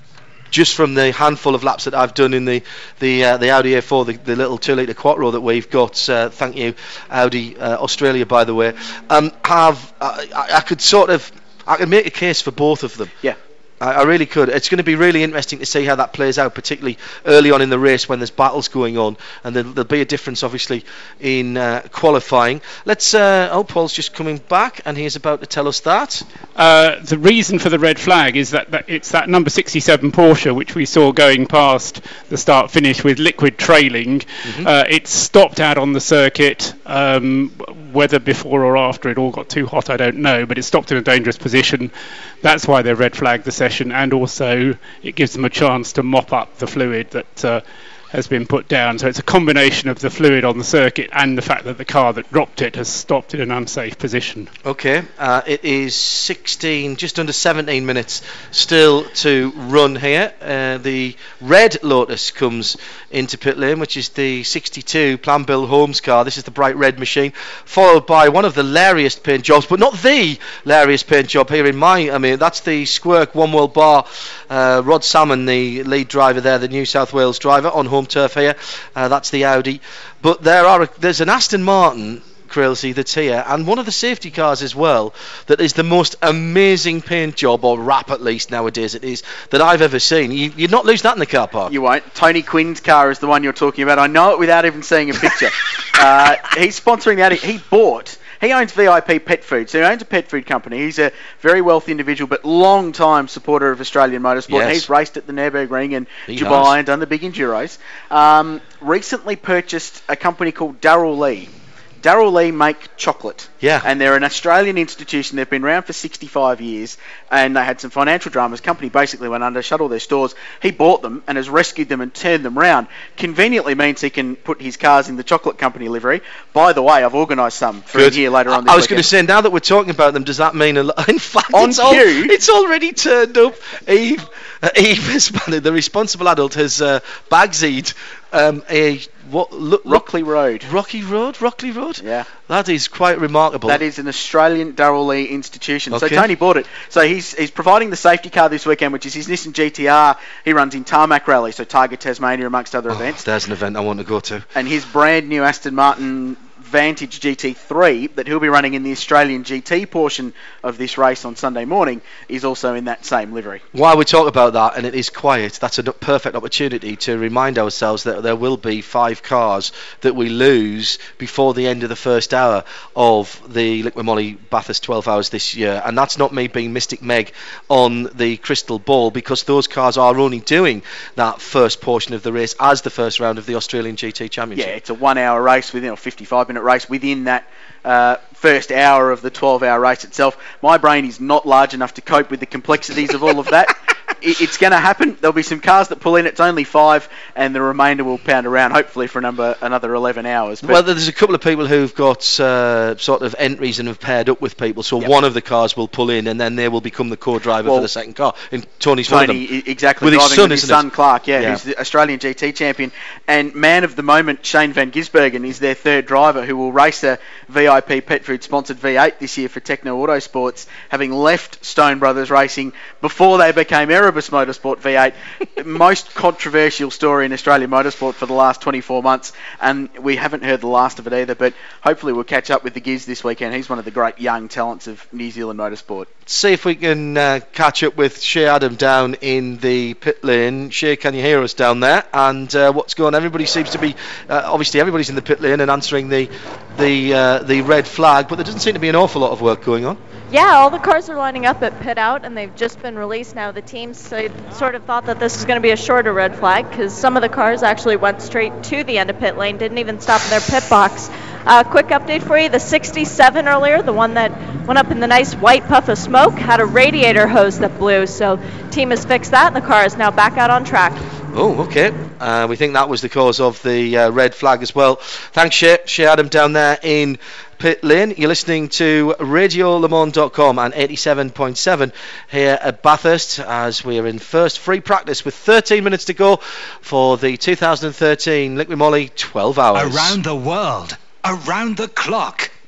just from the handful of laps that I've done in the the uh, the Audi A four, the, the little two litre Quattro that we've got. Uh, thank you, Audi uh, Australia, by the way. Um, have uh, I, I could sort of I could make a case for both of them. Yeah. I really could. It's going to be really interesting to see how that plays out, particularly early on in the race when there's battles going on, and there'll, there'll be a difference, obviously, in uh, qualifying. Let's. Uh, oh, Paul's just coming back, and he's about to tell us that. Uh, the reason for the red flag is that, that it's that number sixty-seven Porsche which we saw going past the start-finish with Liquid trailing. Mm-hmm. Uh, it stopped out on the circuit. Um, whether before or after it all got too hot, I don't know, but it stopped in a dangerous position. That's why they red flagged the session, and also it gives them a chance to mop up the fluid that uh, has been put down. So it's a combination of the fluid on the circuit and the fact that the car that dropped it has stopped in an unsafe position. Okay, uh, it is sixteen, just under seventeen minutes still to run here. Uh, the red Lotus comes into pit lane, which is the sixty-two Plan Bill Holmes car. This is the bright red machine, followed by one of the lariest paint jobs, but not the lariest paint job here in my, I mean, that's the Squirk One World Bar. Uh, Rod Salmon, the lead driver there, the New South Wales driver on home turf here. Uh, that's the Audi. But there are a, there's an Aston Martin, Crailsey, that's here, and one of the safety cars as well, that is the most amazing paint job, or wrap at least nowadays it is, that I've ever seen. You, you'd not lose that in the car park. You won't. Tony Quinn's car is the one you're talking about. I know it without even seeing a picture. uh, he's sponsoring the Audi. He bought... He owns V I P Pet Food, so he owns a pet food company. He's a very wealthy individual, but long-time supporter of Australian motorsport. Yes. He's raced at the Nürburgring and He Dubai has. and done the big enduros. Um, recently purchased a company called Darrell Lea. Darrell Lea make chocolate. Yeah. And they're an Australian institution. They've been around for sixty-five years, and they had some financial dramas. Company basically went under, shut all their stores. He bought them and has rescued them and turned them round. Conveniently means he can put his cars in the chocolate company livery. By the way, I've organised some for him here later on this I was going to weekend. say, now that we're talking about them, does that mean a lot? In fact, On it's, all, cue. it's already turned up. Eve, uh, Eve has, the responsible adult, has uh, bagsied um, a what? Look, look, Rockley Road. Rocky Road, Rockley Road. Yeah. That is quite remarkable. That is an Australian Darrell Lea institution. Okay. So Tony bought it. So he's he's providing the safety car this weekend, which is his Nissan G T R. He runs in Tarmac Rally, so Tiger Tasmania amongst other Oh, events. there's an event I want to go to. And his brand new Aston Martin Vantage G T three that he'll be running in the Australian G T portion of this race on Sunday morning is also in that same livery. While we talk about that, and it is quiet, that's a perfect opportunity to remind ourselves that there will be five cars that we lose before the end of the first hour of the Liqui Moly Bathurst twelve hours this year. And that's not me being Mystic Meg on the crystal ball, because those cars are only doing that first portion of the race as the first round of the Australian G T Championship. Yeah, it's a one-hour race within a fifty-five minute race within that uh, first hour of the twelve hour race itself. My brain is not large enough to cope with the complexities of all of that. it, it's going to happen. There'll be some cars that pull in. It's only five, and the remainder will pound around, hopefully for a number, another eleven hours. But well, there's a couple of people who've got uh, sort of entries and have paired up with people, so Yep. one of the cars will pull in and then they will become the co-driver Well, for the second car. And Tony's one of them. Tony, e- exactly. With his driving son, with his isn't it? son Clark, yeah, Yeah. who's the Australian G T champion. And man of the moment, Shane Van Gisbergen, is their third driver, who will race a V I P Pet Food sponsored V eight this year for Techno Autosports, having left Stone Brothers Racing before they became Erebus Motorsport V eight. Most controversial story in Australian motorsport for the last twenty-four months, and we haven't heard the last of it either, but hopefully we'll catch up with the Giz this weekend. He's one of the great young talents of New Zealand motorsport. See if we can uh, catch up with Shea Adam down in the pit lane. Shea, can you hear us down there? And uh, what's going on? Everybody seems to be, uh, obviously everybody's in the pit lane and answering the the uh, the red flag, but there doesn't seem to be an awful lot of work going on. Yeah, all the cars are lining up at pit out, and they've just been released now. The teams uh, sort of thought that this was going to be a shorter red flag, because some of the cars actually went straight to the end of pit lane, didn't even stop in their pit box. Uh, quick update for you, the sixty-seven earlier, the one that went up in the nice white puff of smoke, had a radiator hose that blew, so team has fixed that, and the car is now back out on track. Oh, okay. Uh, we think that was the cause of the uh, red flag as well. Thanks, Shea. Shea Adam down there in pit lane. You're listening to radio le mans dot com and eighty-seven point seven here at Bathurst, as we're in first free practice with thirteen minutes to go for the two thousand thirteen Liqui Moly twelve hours. Around the world, around the clock.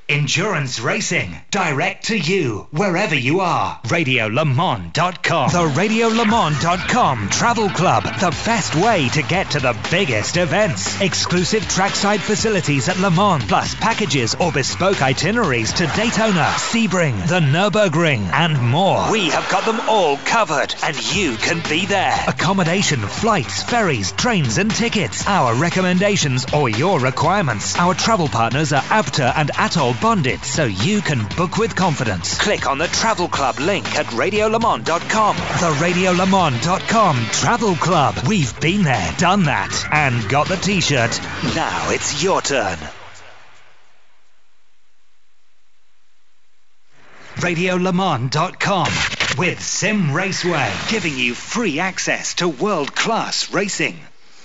Endurance racing, direct to you, wherever you are. radio le mans dot com. The radio le mans dot com Travel Club, the best way to get to the biggest events. Exclusive trackside facilities at Le Mans, plus packages or bespoke itineraries to Daytona, Sebring, the Nürburgring, and more. We have got them all covered, and you can be there. Accommodation, flights, ferries, trains, and tickets. Our recommendations or your requirements. Our travel partners are ABTA and Atoll bonded, so you can book with confidence. Click on the Travel Club link at radio le mans dot com. The radio le mans dot com Travel Club. We've been there, done that, and got the t-shirt. Now it's your turn. radio le mans dot com with Sim Raceway, giving you free access to world-class racing.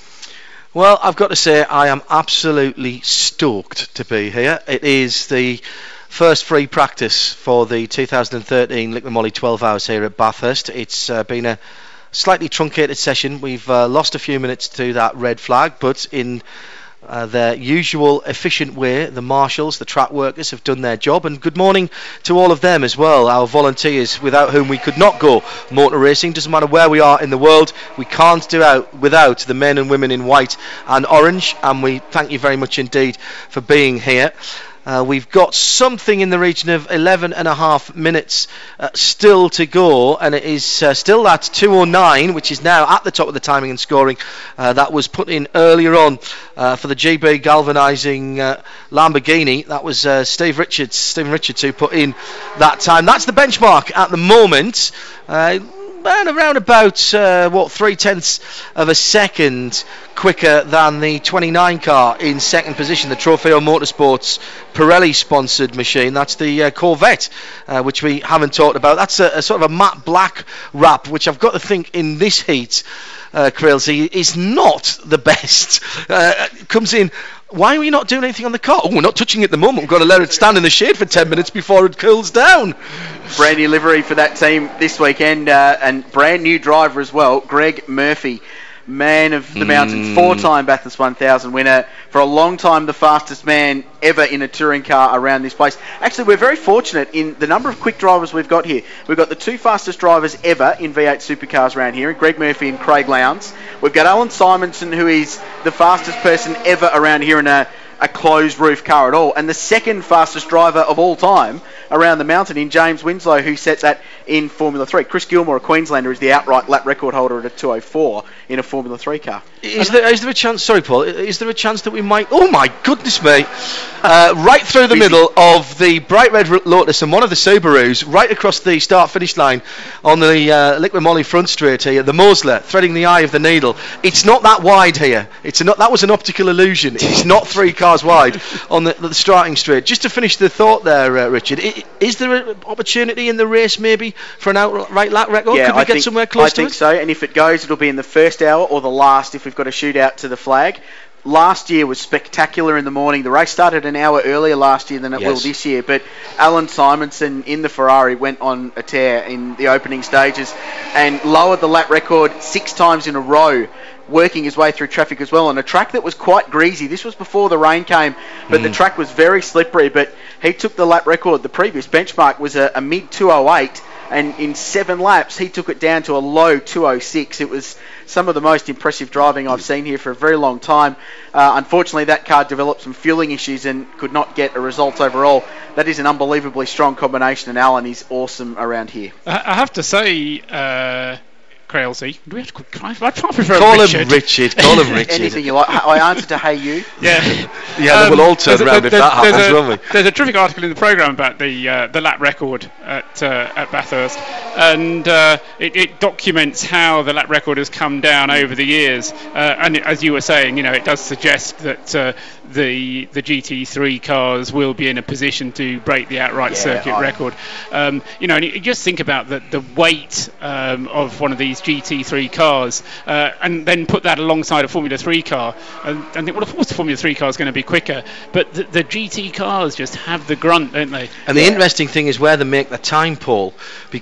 Well, I've got to say, I am absolutely stoked to be here. It is the first free practice for the two thousand thirteen Liqui Moly twelve hours here at Bathurst. It's uh, been a slightly truncated session. We've uh, lost a few minutes to that red flag, but in uh, their usual efficient way, the marshals, the track workers have done their job. And good morning to all of them as well, our volunteers, without whom we could not go motor racing. Doesn't matter where we are in the world, we can't do out without the men and women in white and orange, and we thank you very much indeed for being here. Uh, we've got something in the region of eleven and a half minutes uh, still to go, and it is uh, still that two oh nine, which is now at the top of the timing and scoring. Uh, that was put in earlier on uh, for the G B galvanising uh, Lamborghini. That was uh, Steve Richards, Stephen Richards who put in that time. That's the benchmark at the moment. Uh, And around about, uh, what, three-tenths of a second quicker than the twenty-nine car in second position, the Trofeo Motorsports Pirelli-sponsored machine. That's the uh, Corvette, uh, which we haven't talked about. That's a, a sort of a matte black wrap, which I've got to think in this heat, uh, Crailsey, is not the best. Uh, comes in... Why are we not doing anything on the car? Oh, we're not touching it at the moment. We've got to let it stand in the shade for ten minutes before it cools down. Brand new livery for that team this weekend, uh, and brand new driver as well, Greg Murphy. Man of the mountain, mm. four-time Bathurst one thousand winner, for a long time the fastest man ever in a touring car around this place. Actually, we're very fortunate in the number of quick drivers we've got here. We've got the two fastest drivers ever in V eight supercars around here, Greg Murphy and Craig Lowndes. We've got Alan Simonson, who is the fastest person ever around here in a, a closed roof car at all, and the second fastest driver of all time around the mountain in James Winslow, who sets that in Formula three. Chris Gilmore, a Queenslander, is the outright lap record holder at a two oh four in a Formula three car. Is there, is there a chance, sorry Paul, is there a chance that we might, oh my goodness mate, uh, right through the Busy. middle of the bright red Lotus and one of the Subarus, right across the start-finish line on the uh, Liqui Moly front straight here, the Mosler, threading the eye of the needle. It's not that wide here. It's a, that was an optical illusion. It's not three cars wide on the, the starting straight. Just to finish the thought there, uh, Richard, is there an opportunity in the race maybe for an outright lap record? Yeah, Could we I get think, somewhere close I to it? I think so, and if it goes, it'll be in the first hour or the last if we've got a shootout to the flag. Last year was spectacular in the morning. The race started an hour earlier last year than it yes. will this year, but Alan Simonson in the Ferrari went on a tear in the opening stages and lowered the lap record six times in a row, working his way through traffic as well on a track that was quite greasy. This was before the rain came, but mm. the track was very slippery, but he took the lap record. The previous benchmark was a, a mid two oh eight, and in seven laps he took it down to a low two oh six. It was some of the most impressive driving I've seen here for a very long time. Uh, unfortunately, that car developed some fueling issues and could not get a result overall. That is an unbelievably strong combination, and Alan is awesome around here. I have to say, uh, Crailsey, do we have to call, I, I prefer call Richard. him Richard. Call him Richard. Anything you like. I answer to hey you. Yeah. Yeah, um, we'll all turn around if that happens, a, won't we? There's a terrific article in the programme about the uh, the lap record at uh, at Bathurst, and uh, it, it documents how the lap record has come down over the years. Uh, and it, as you were saying, you know, it does suggest that uh, the the G T three cars will be in a position to break the outright yeah, circuit I... record. Um, you know, and you just think about the the weight um, of one of these G T three cars, uh, and then put that alongside a Formula three car, and, and think, well, of course, the Formula three car is going to be quicker, but the, the G T cars just have the grunt, don't they? And the yeah. interesting thing is where they make the time, Paul, because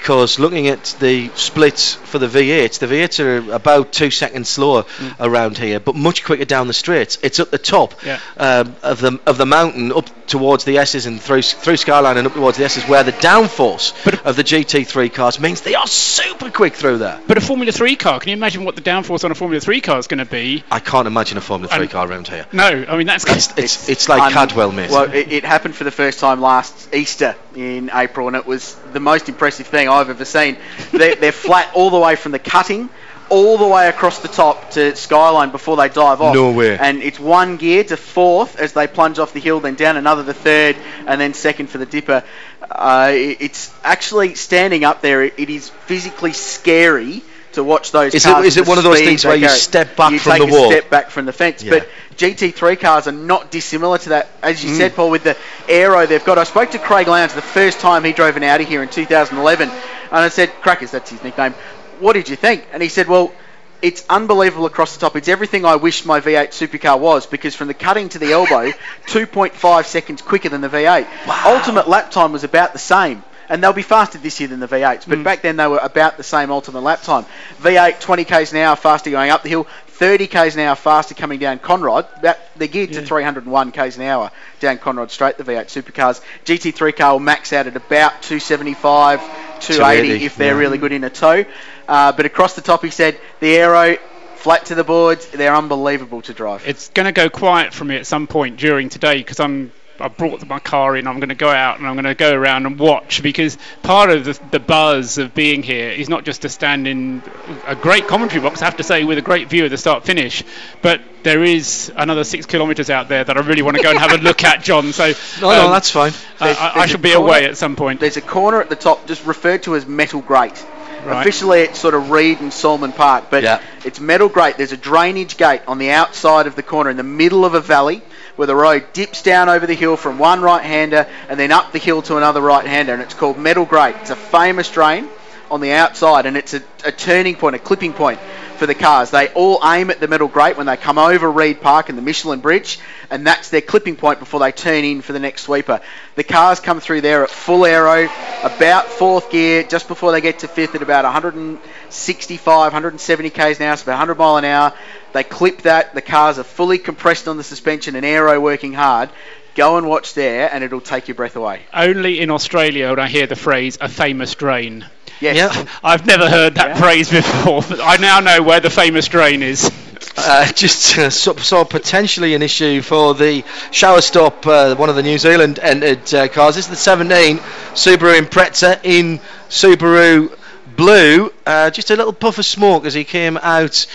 looking at the splits for the V eights, the V eights are about two seconds slower mm. around here, but much quicker down the straights. It's at the top yeah. um, of the of the mountain up towards the S's and through through Skyline and up towards the S's, where the downforce of the G T three cars means they are super quick through there. But a Formula three car, can you imagine what the downforce on a Formula three car is going to be? I can't imagine a Formula three car around here. No, I mean that's it's it's, it's, it's like um, Cadwell, mate. Well, it, it happened for the first time last Easter in April, and it was the most impressive thing I've ever seen. They're, they're flat all the way from the cutting all the way across the top to Skyline before they dive off. No way. And it's one gear to fourth as they plunge off the hill, then down another to third, and then second for the dipper. Uh, it's actually standing up there. It, it is physically scary to watch those is cars. It, is it one of those things where you step back you from take the wall? You step back from the fence. Yeah. But G T three cars are not dissimilar to that. As you mm. said, Paul, with the aero they've got. I spoke to Craig Lowndes the first time he drove an Audi here in two thousand eleven, and I said, Crackers, that's his nickname, what did you think? And he said, well, it's unbelievable across the top. It's everything I wish my V eight supercar was, because from the cutting to the elbow, two point five seconds quicker than the V eight. Wow. Ultimate lap time was about the same. And they'll be faster this year than the V eights. But mm. back then they were about the same ultimate lap time. V eight, twenty kays an hour faster going up the hill, thirty kays an hour faster coming down Conrod. That, they're geared yeah. to three hundred one kays an hour down Conrod straight, the V eight supercars. G T three car will max out at about two seventy-five, two eighty if they're yeah. really good in a tow. Uh, but across the top, he said, the aero, flat to the boards, they're unbelievable to drive. It's going to go quiet for me at some point during today, because I'm I brought my car in. I'm going to go out and I'm going to go around and watch, because part of the, the buzz of being here is not just to stand in a great commentary box, I have to say, with a great view of the start finish, but there is another six kilometres out there that I really want to go and have a look at, John. So no, um, no, that's fine. There's, I, there's I shall be corner, away at some point. There's a corner at the top just referred to as Metal Grate. Right. Officially, it's sort of Reed and Solomon Park, but yeah. it's Metal Grate. There's a drainage gate on the outside of the corner in the middle of a valley, where the road dips down over the hill from one right-hander and then up the hill to another right-hander, and it's called Metal Grate. It's a famous drain on the outside, and it's a, a turning point, a clipping point for the cars. They all aim at the Metal Grate when they come over Reed Park and the Michelin Bridge, and that's their clipping point before they turn in for the next sweeper. The cars come through there at full aero, about fourth gear, just before they get to fifth at about one sixty-five, one seventy kays an hour, so about one hundred mile an hour. They clip that. The cars are fully compressed on the suspension and aero working hard. Go and watch there, and it'll take your breath away. Only in Australia would I hear the phrase, a famous drain. Yes. Yep. I've never heard that yeah. phrase before, but I now know where the famous drain is. Uh, just uh, so, so potentially an issue for the shower stop, uh, one of the New Zealand entered uh, cars. This is the seventeen Subaru Impreza in Subaru blue. Uh, just a little puff of smoke as he came out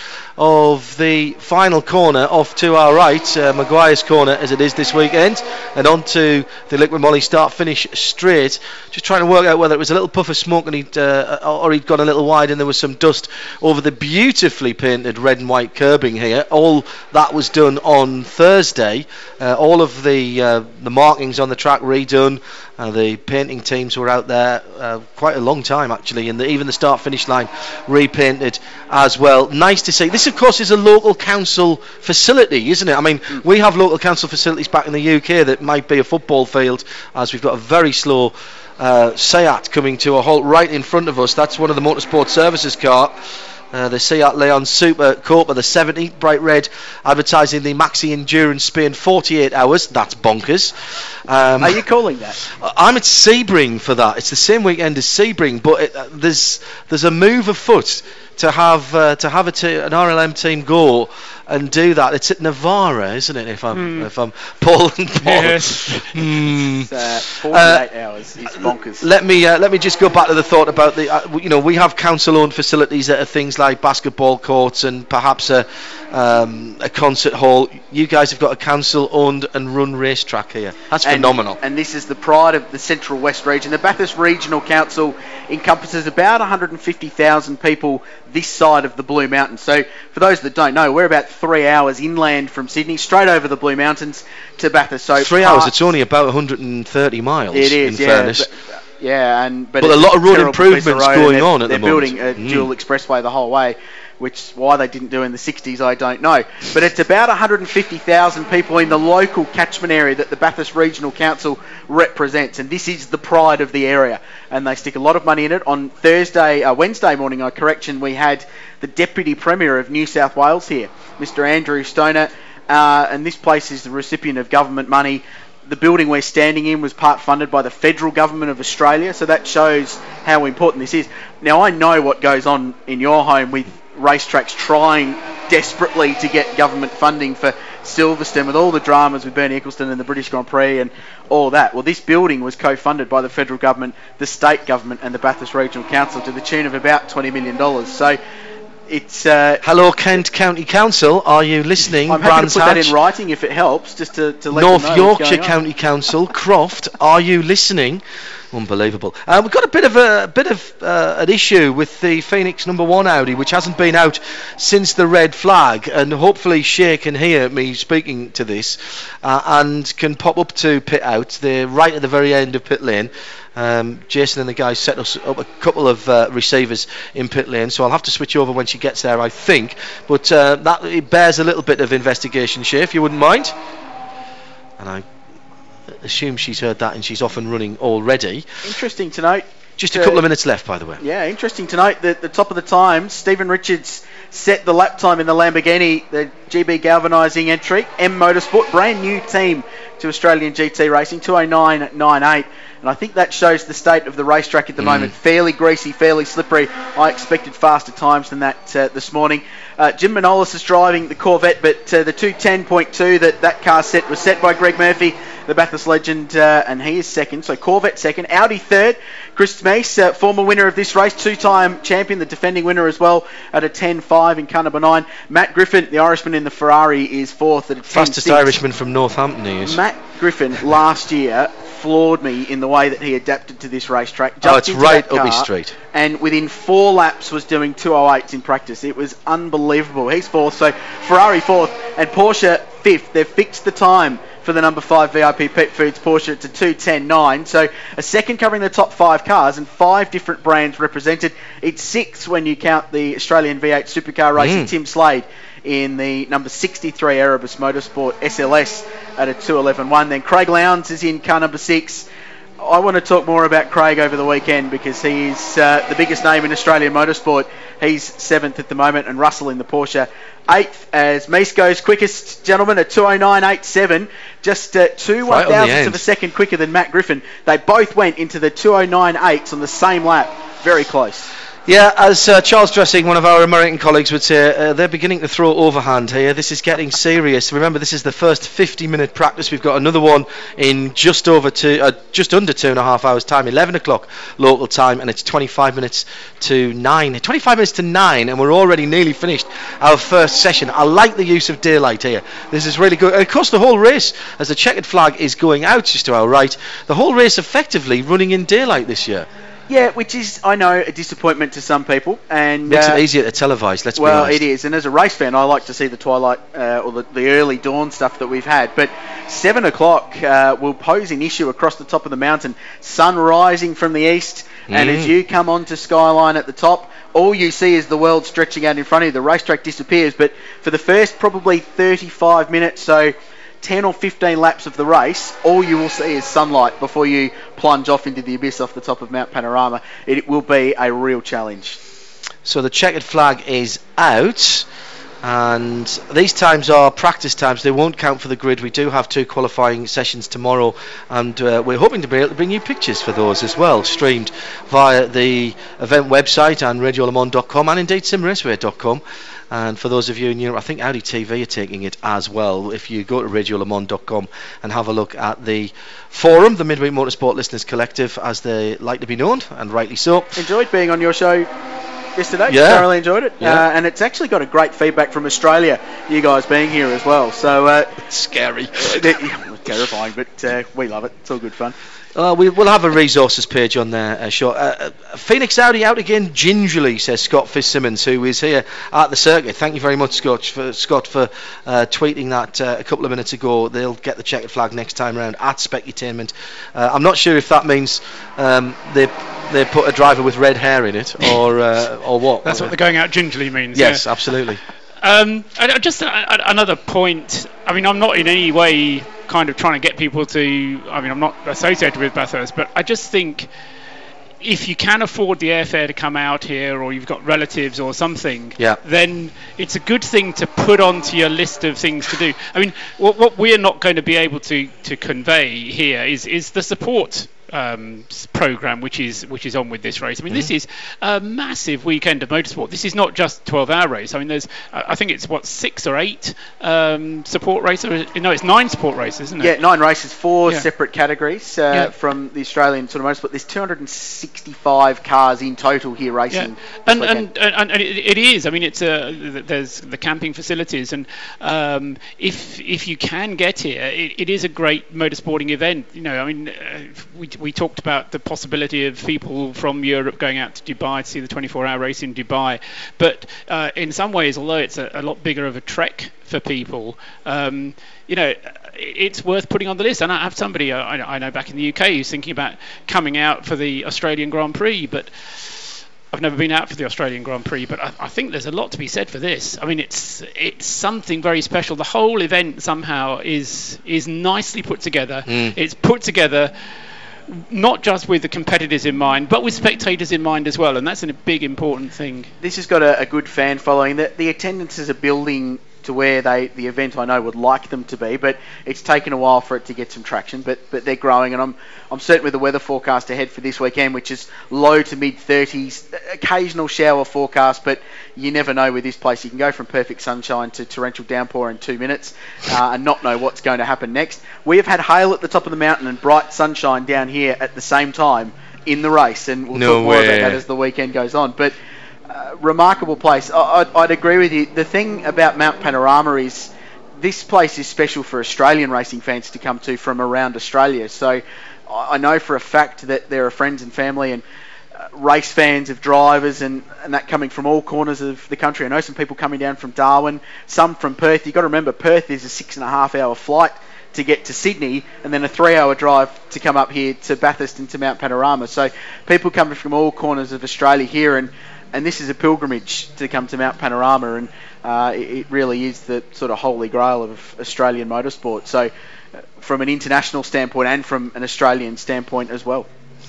of the final corner off to our right, uh, Maguire's corner as it is this weekend, and onto the Liquid Moly start finish straight. Just trying to work out whether it was a little puff of smoke and he'd, uh, or he'd gone a little wide and there was some dust over the beautifully painted red and white curbing here. All that was done on Thursday. Uh, all of the uh, the markings on the track redone. Uh, the painting teams were out there uh, quite a long time actually, and the, even the start finish line repainted as well. Nice to see. This of course is a local council facility, isn't it? I mean, mm. we have local council facilities back in the U K that might be a football field, as we've got a very slow uh, Seat coming to a halt right in front of us. That's one of the Motorsport Services car. Uh, the Seat Leon Super Copa, the seventy, bright red, advertising the Maxi Endurance Spain forty-eight hours. That's bonkers. Um, Are you calling that? I'm at Sebring for that. It's the same weekend as Sebring, but it, uh, there's there's a move afoot to have uh, to have a t- an R L M team go and do that. It's at Navarra, isn't it? If I'm mm. if I'm Paul and Paul. Yes. mm. It's uh, forty-eight uh, hours. It's bonkers. Let me uh, let me just go back to the thought about the. Uh, you know, we have council-owned facilities that are things like basketball courts and perhaps a um, a concert hall. You guys have got a council-owned and run racetrack here. That's and, phenomenal. And this is the pride of the Central West region. The Bathurst Regional Council encompasses about one hundred fifty thousand people this side of the Blue Mountains. So for those that don't know, we're about three hours inland from Sydney, straight over the Blue Mountains to Bathurst. So three hours, it's only about one hundred thirty miles. It is, in yeah. fairness. Yeah, and but, but a it's lot of road terrible improvements piece of road, going and on at they're the moment. They're building a Mm. dual expressway the whole way, which why they didn't do in the sixties, I don't know. But it's about one hundred fifty thousand people in the local catchment area that the Bathurst Regional Council represents, and this is the pride of the area. And they stick a lot of money in it. On Thursday, uh, Wednesday morning, I correction, we had the Deputy Premier of New South Wales here, Mister Andrew Stoner, uh, and this place is the recipient of government money. The building we're standing in was part funded by the federal government of Australia, so that shows how important this is. Now, I know what goes on in your home with racetracks trying desperately to get government funding for Silverstone, with all the dramas with Bernie Ecclestone and the British Grand Prix and all that. Well, this building was co-funded by the federal government, the state government and the Bathurst Regional Council to the tune of about twenty million dollars. So it's... Uh, Hello, Kent County Council. Are you listening? I'm happy Brands to put that Hatch. in writing if it helps, just to, to let North them know what's Yorkshire going on. County Council, Croft, are you listening? Unbelievable. Uh, we've got a bit of a, a bit of uh, an issue with the Phoenix number one Audi, which hasn't been out since the red flag, and hopefully Shay can hear me speaking to this uh, and can pop up to pit out. They're right at the very end of pit lane. Um, Jason and the guys set us up a couple of uh, receivers in pit lane, so I'll have to switch over when she gets there, I think. But uh, that it bears a little bit of investigation, Shay, if you wouldn't mind. And I assume she's heard that and she's off and running already. Interesting to note. Just a uh, couple of minutes left, by the way. Yeah, interesting to note that the top of the times, Stephen Richards set the lap time in the Lamborghini, the G B Galvanising entry. M Motorsport, brand new team to Australian G T Racing, two oh nine ninety-eight. And I think that shows the state of the racetrack at the mm. moment. Fairly greasy, fairly slippery. I expected faster times than that uh, this morning. Uh, Jim Manolis is driving the Corvette, but uh, the two ten point two that that car set was set by Greg Murphy, the Bathurst legend, uh, and he is second. So Corvette second. Audi third. Chris Meese, uh, former winner of this race, two-time champion, the defending winner as well, at a ten five in car number nine. Matt Griffin, the Irishman in the Ferrari, is fourth at a ten six. Fastest Irishman from Northampton, he is. Matt Griffin last year floored me in the way that he adapted to this racetrack. Oh, it's into right that up his car, street. And within four laps was doing two oh eights in practice. It was unbelievable. He's fourth, so Ferrari fourth and Porsche fifth. They've fixed the time for the number five V I P Pet Foods Porsche to two ten nine. So a second covering the top five cars and five different brands represented. It's sixth when you count the Australian V eight Supercar Racing. Mm. Tim Slade in the number sixty-three Erebus Motorsport S L S at a two eleven one. Then Craig Lowndes is in car number six. I want to talk more about Craig over the weekend because he's uh, the biggest name in Australian motorsport. He's seventh at the moment, and Russell in the Porsche eighth as Meese goes quickest, gentlemen, at two oh nine eighty-seven, just uh, two Right one on the thousandths end. of a second quicker than Matt Griffin. They both went into the two oh nine eights on the same lap. Very close. Yeah, as uh, Charles Dressing, one of our American colleagues, would say, uh, they're beginning to throw overhand here. This is getting serious. Remember, this is the first fifty-minute practice. We've got another one in just over two, uh, just under two and a half hours' time, eleven o'clock local time, and it's twenty-five minutes to nine. twenty-five minutes to nine, and we're already nearly finished our first session. I like the use of daylight here. This is really good. And of course, the whole race, as the checkered flag is going out just to our right, the whole race effectively running in daylight this year. Yeah, which is, I know, a disappointment to some people. And Makes uh, it easier to televise, let's well, be honest. it is. And as a race fan, I like to see the twilight uh, or the, the early dawn stuff that we've had. But seven o'clock uh, will pose an issue across the top of the mountain. Sun rising from the east. Mm. And as you come onto Skyline at the top, all you see is the world stretching out in front of you. The racetrack disappears. But for the first probably thirty-five minutes, so ten or fifteen laps of the race, all you will see is sunlight before you plunge off into the abyss off the top of Mount Panorama. It will be a real challenge. So the checkered flag is out, and these times are practice times. They won't count for the grid. We do have two qualifying sessions tomorrow, and uh, we're hoping to be able to bring you pictures for those as well, streamed via the event website and radio le mans dot com and indeed sim raceway dot com. And for those of you in Europe, I think Audi T V are taking it as well. If you go to radio le mans dot com and have a look at the forum, the Midweek Motorsport Listeners Collective, as they like to be known, and rightly so. Enjoyed being on your show yesterday. Yeah. Thoroughly enjoyed it. Yeah. Uh, and it's actually got a great feedback from Australia, you guys being here as well. So uh, Scary. terrifying, but uh, we love it. It's all good fun. Uh, we, we'll have a resources page on there, uh, sure. Uh, uh, Phoenix Audi out again gingerly, says Scott Fitzsimmons, who is here at the circuit. Thank you very much, Scott, for, Scott, for uh, tweeting that uh, a couple of minutes ago. They'll get the checkered flag next time round at Specutainment. Uh, I'm not sure if that means um, they they put a driver with red hair in it, or uh, or what. That's what the going out gingerly means. Yes, yeah. absolutely. Um, and just a, a, another point. I mean, I'm not in any way kind of trying to get people to. I mean, I'm not associated with Bathurst, but I just think if you can afford the airfare to come out here, or you've got relatives or something, yeah. then it's a good thing to put onto your list of things to do. I mean, what, what we're not going to be able to, to convey here is is the support Um, program which is which is on with this race. I mean, mm. this is a massive weekend of motorsport. This is not just a twelve hour race. I mean, there's I think it's what six or eight um, support races. No, it's nine support races, isn't it? Yeah, nine races, four yeah. separate categories uh, yeah. from the Australian sort of motorsport. There's two hundred sixty-five cars in total here racing. Yeah. And, and, and and it, it is. I mean, it's a there's the camping facilities, and um, if if you can get here, it, it is a great motorsporting event. You know, I mean, uh, we. We talked about the possibility of people from Europe going out to Dubai to see the twenty-four hour race in Dubai, but uh, in some ways, although it's a, a lot bigger of a trek for people, um, you know, it's worth putting on the list. And I have somebody I, I know back in the U K who's thinking about coming out for the Australian Grand Prix, but I've never been out for the Australian Grand Prix, but I, I think there's a lot to be said for this. I mean, it's it's something very special. The whole event somehow is is nicely put together. Mm. It's put together not just with the competitors in mind, but with spectators in mind as well, and that's a big important thing. This has got a, a good fan following. The, the attendances are building to where they the event I know would like them to be, but it's taken a while for it to get some traction, but but they're growing, and I'm I'm certain with the weather forecast ahead for this weekend, which is low to mid thirties, occasional shower forecast, but you never know with this place. You can go from perfect sunshine to torrential downpour in two minutes uh, and not know what's going to happen next. We have had hail at the top of the mountain and bright sunshine down here at the same time in the race, and we'll no talk more way. about that as the weekend goes on, but Uh, remarkable place. I, I'd, I'd agree with you. The thing about Mount Panorama is this place is special for Australian racing fans to come to from around Australia. So I, I know for a fact that there are friends and family and uh, race fans of drivers and, and that coming from all corners of the country. I know some people coming down from Darwin, some from Perth. You've got to remember, Perth is a six and a half hour flight to get to Sydney, and then a three hour drive to come up here to Bathurst and to Mount Panorama. So people coming from all corners of Australia here, and And this is a pilgrimage to come to Mount Panorama, and uh, it, it really is the sort of holy grail of Australian motorsport. So, uh, from an international standpoint and from an Australian standpoint as well.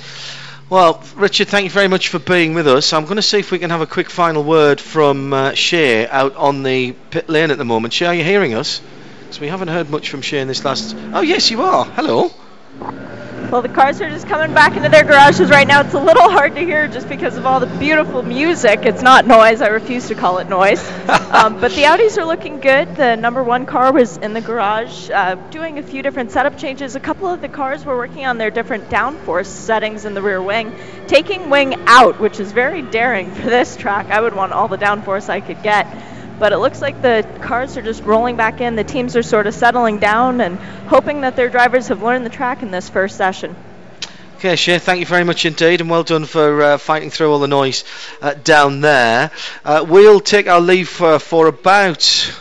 Well, Richard, thank you very much for being with us. I'm going to see if we can have a quick final word from uh, Shea out on the pit lane at the moment. Shea, are you hearing us? Because we haven't heard much from Shea in this last... Oh, yes, you are. Hello. Well, the cars are just coming back into their garages right now. It's a little hard to hear just because of all the beautiful music. It's not noise. I refuse to call it noise. um, but the Audis are looking good. The number one car was in the garage uh, doing a few different setup changes. A couple of the cars were working on their different downforce settings in the rear wing, taking wing out, which is very daring for this track. I would want all the downforce I could get. But it looks like the cars are just rolling back in. The teams are sort of settling down and hoping that their drivers have learned the track in this first session. Okay, Shea, thank you very much indeed, and well done for uh, fighting through all the noise uh, down there. Uh, we'll take our leave for, for about...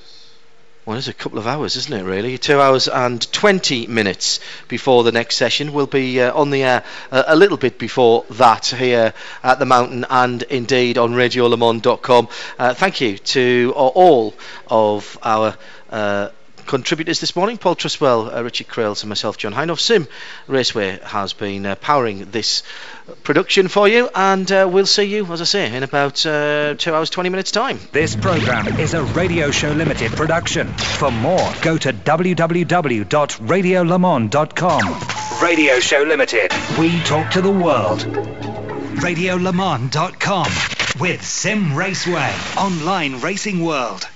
Well, it's a couple of hours, isn't it, really? Two hours and twenty minutes before the next session. We'll be uh, on the air uh, a little bit before that here at the Mountain and indeed on radio le mans dot com. Uh, thank you to uh, all of our uh, contributors this morning. Paul Trustwell, uh, Richard Crails and myself, John Hindhaugh. Sim Raceway has been uh, powering this production for you, and uh, we'll see you, as I say, in about uh, two hours twenty minutes time. This programme is a Radio Show Limited production. For more, go to w w w dot radio le mans dot com. Radio Show Limited. We talk to the world. radio le mans dot com with Sim Raceway. Online racing world.